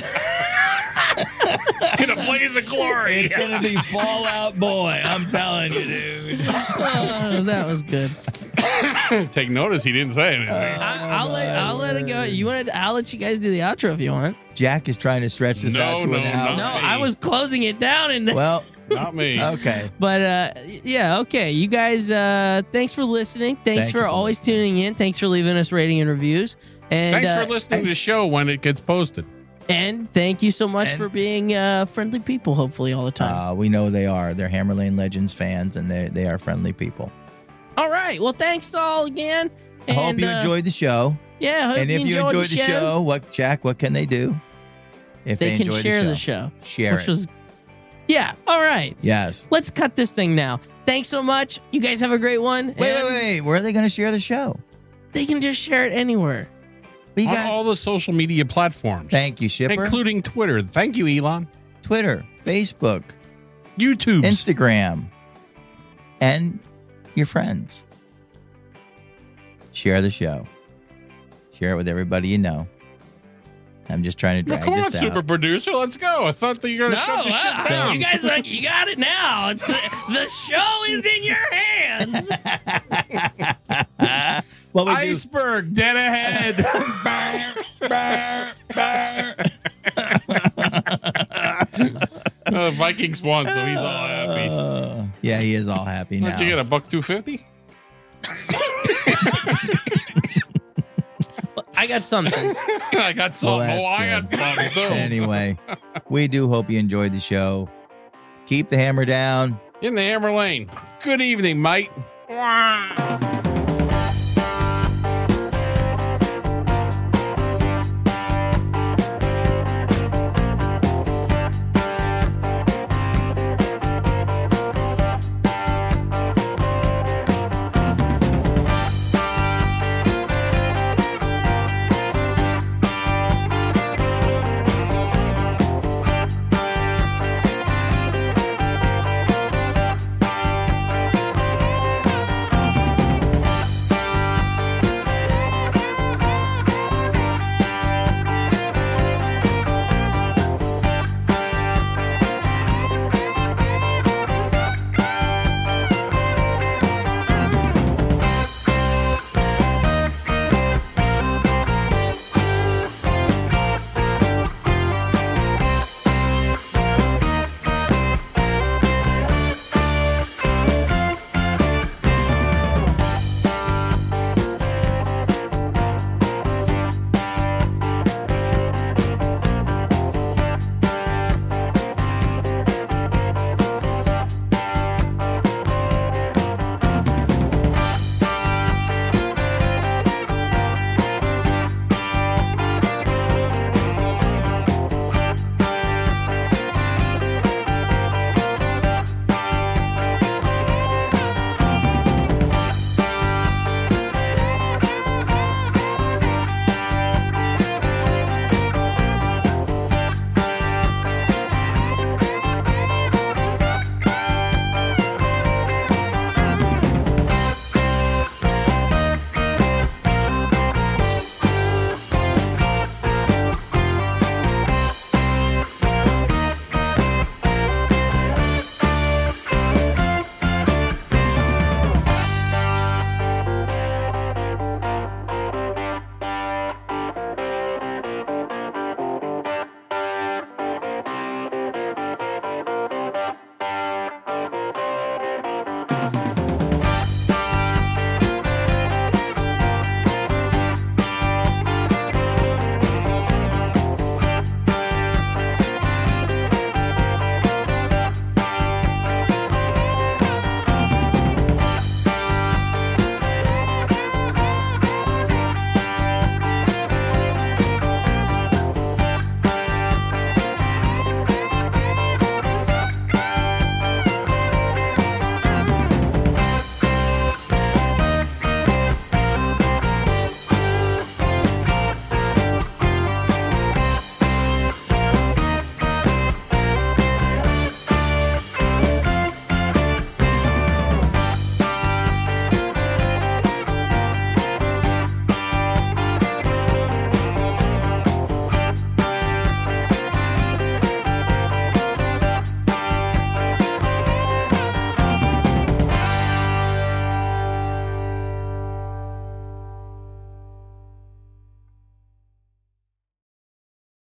a blaze of glory. It's going to be Fallout Boy. I'm telling you, dude. Oh, that was good. Take notice he didn't say anything. I'll let it go. I'll let you guys do the outro if you want. Jack is trying to stretch this out to an hour. No, I was closing it down. Well, not me. Okay. But yeah, okay. You guys, thanks for listening. Thanks for always tuning in. Thanks for leaving us rating and reviews. And thanks for listening to the show when it gets posted. And thank you so much for being friendly people, hopefully, all the time. We know they are. They're Hammer Lane Legends fans, and they are friendly people. All right. Well, thanks all again. I hope you enjoyed the show. Yeah, I hope and if you enjoyed the show, what can they do? If they can share the show. Share it. Yeah. All right. Yes. Let's cut this thing now. Thanks so much. You guys have a great one. Wait. Where are they going to share the show? They can just share it anywhere. On all the social media platforms. Thank you, Shipper. Including Twitter. Thank you, Elon. Twitter, Facebook, YouTube, Instagram, and your friends. Share the show. Share it with everybody you know. I'm just trying to drag come this on, out. super producer. Let's go. I thought that you were going to shut the shit down. You guys, you got it now. The show is in your hands. Iceberg, dead ahead. Vikings won, so he's all happy. Yeah, he is all happy now. Did you get $1.250? I got something. I got something. I got something too. Anyway, we do hope you enjoyed the show. Keep the hammer down. In the hammer lane. Good evening, mate.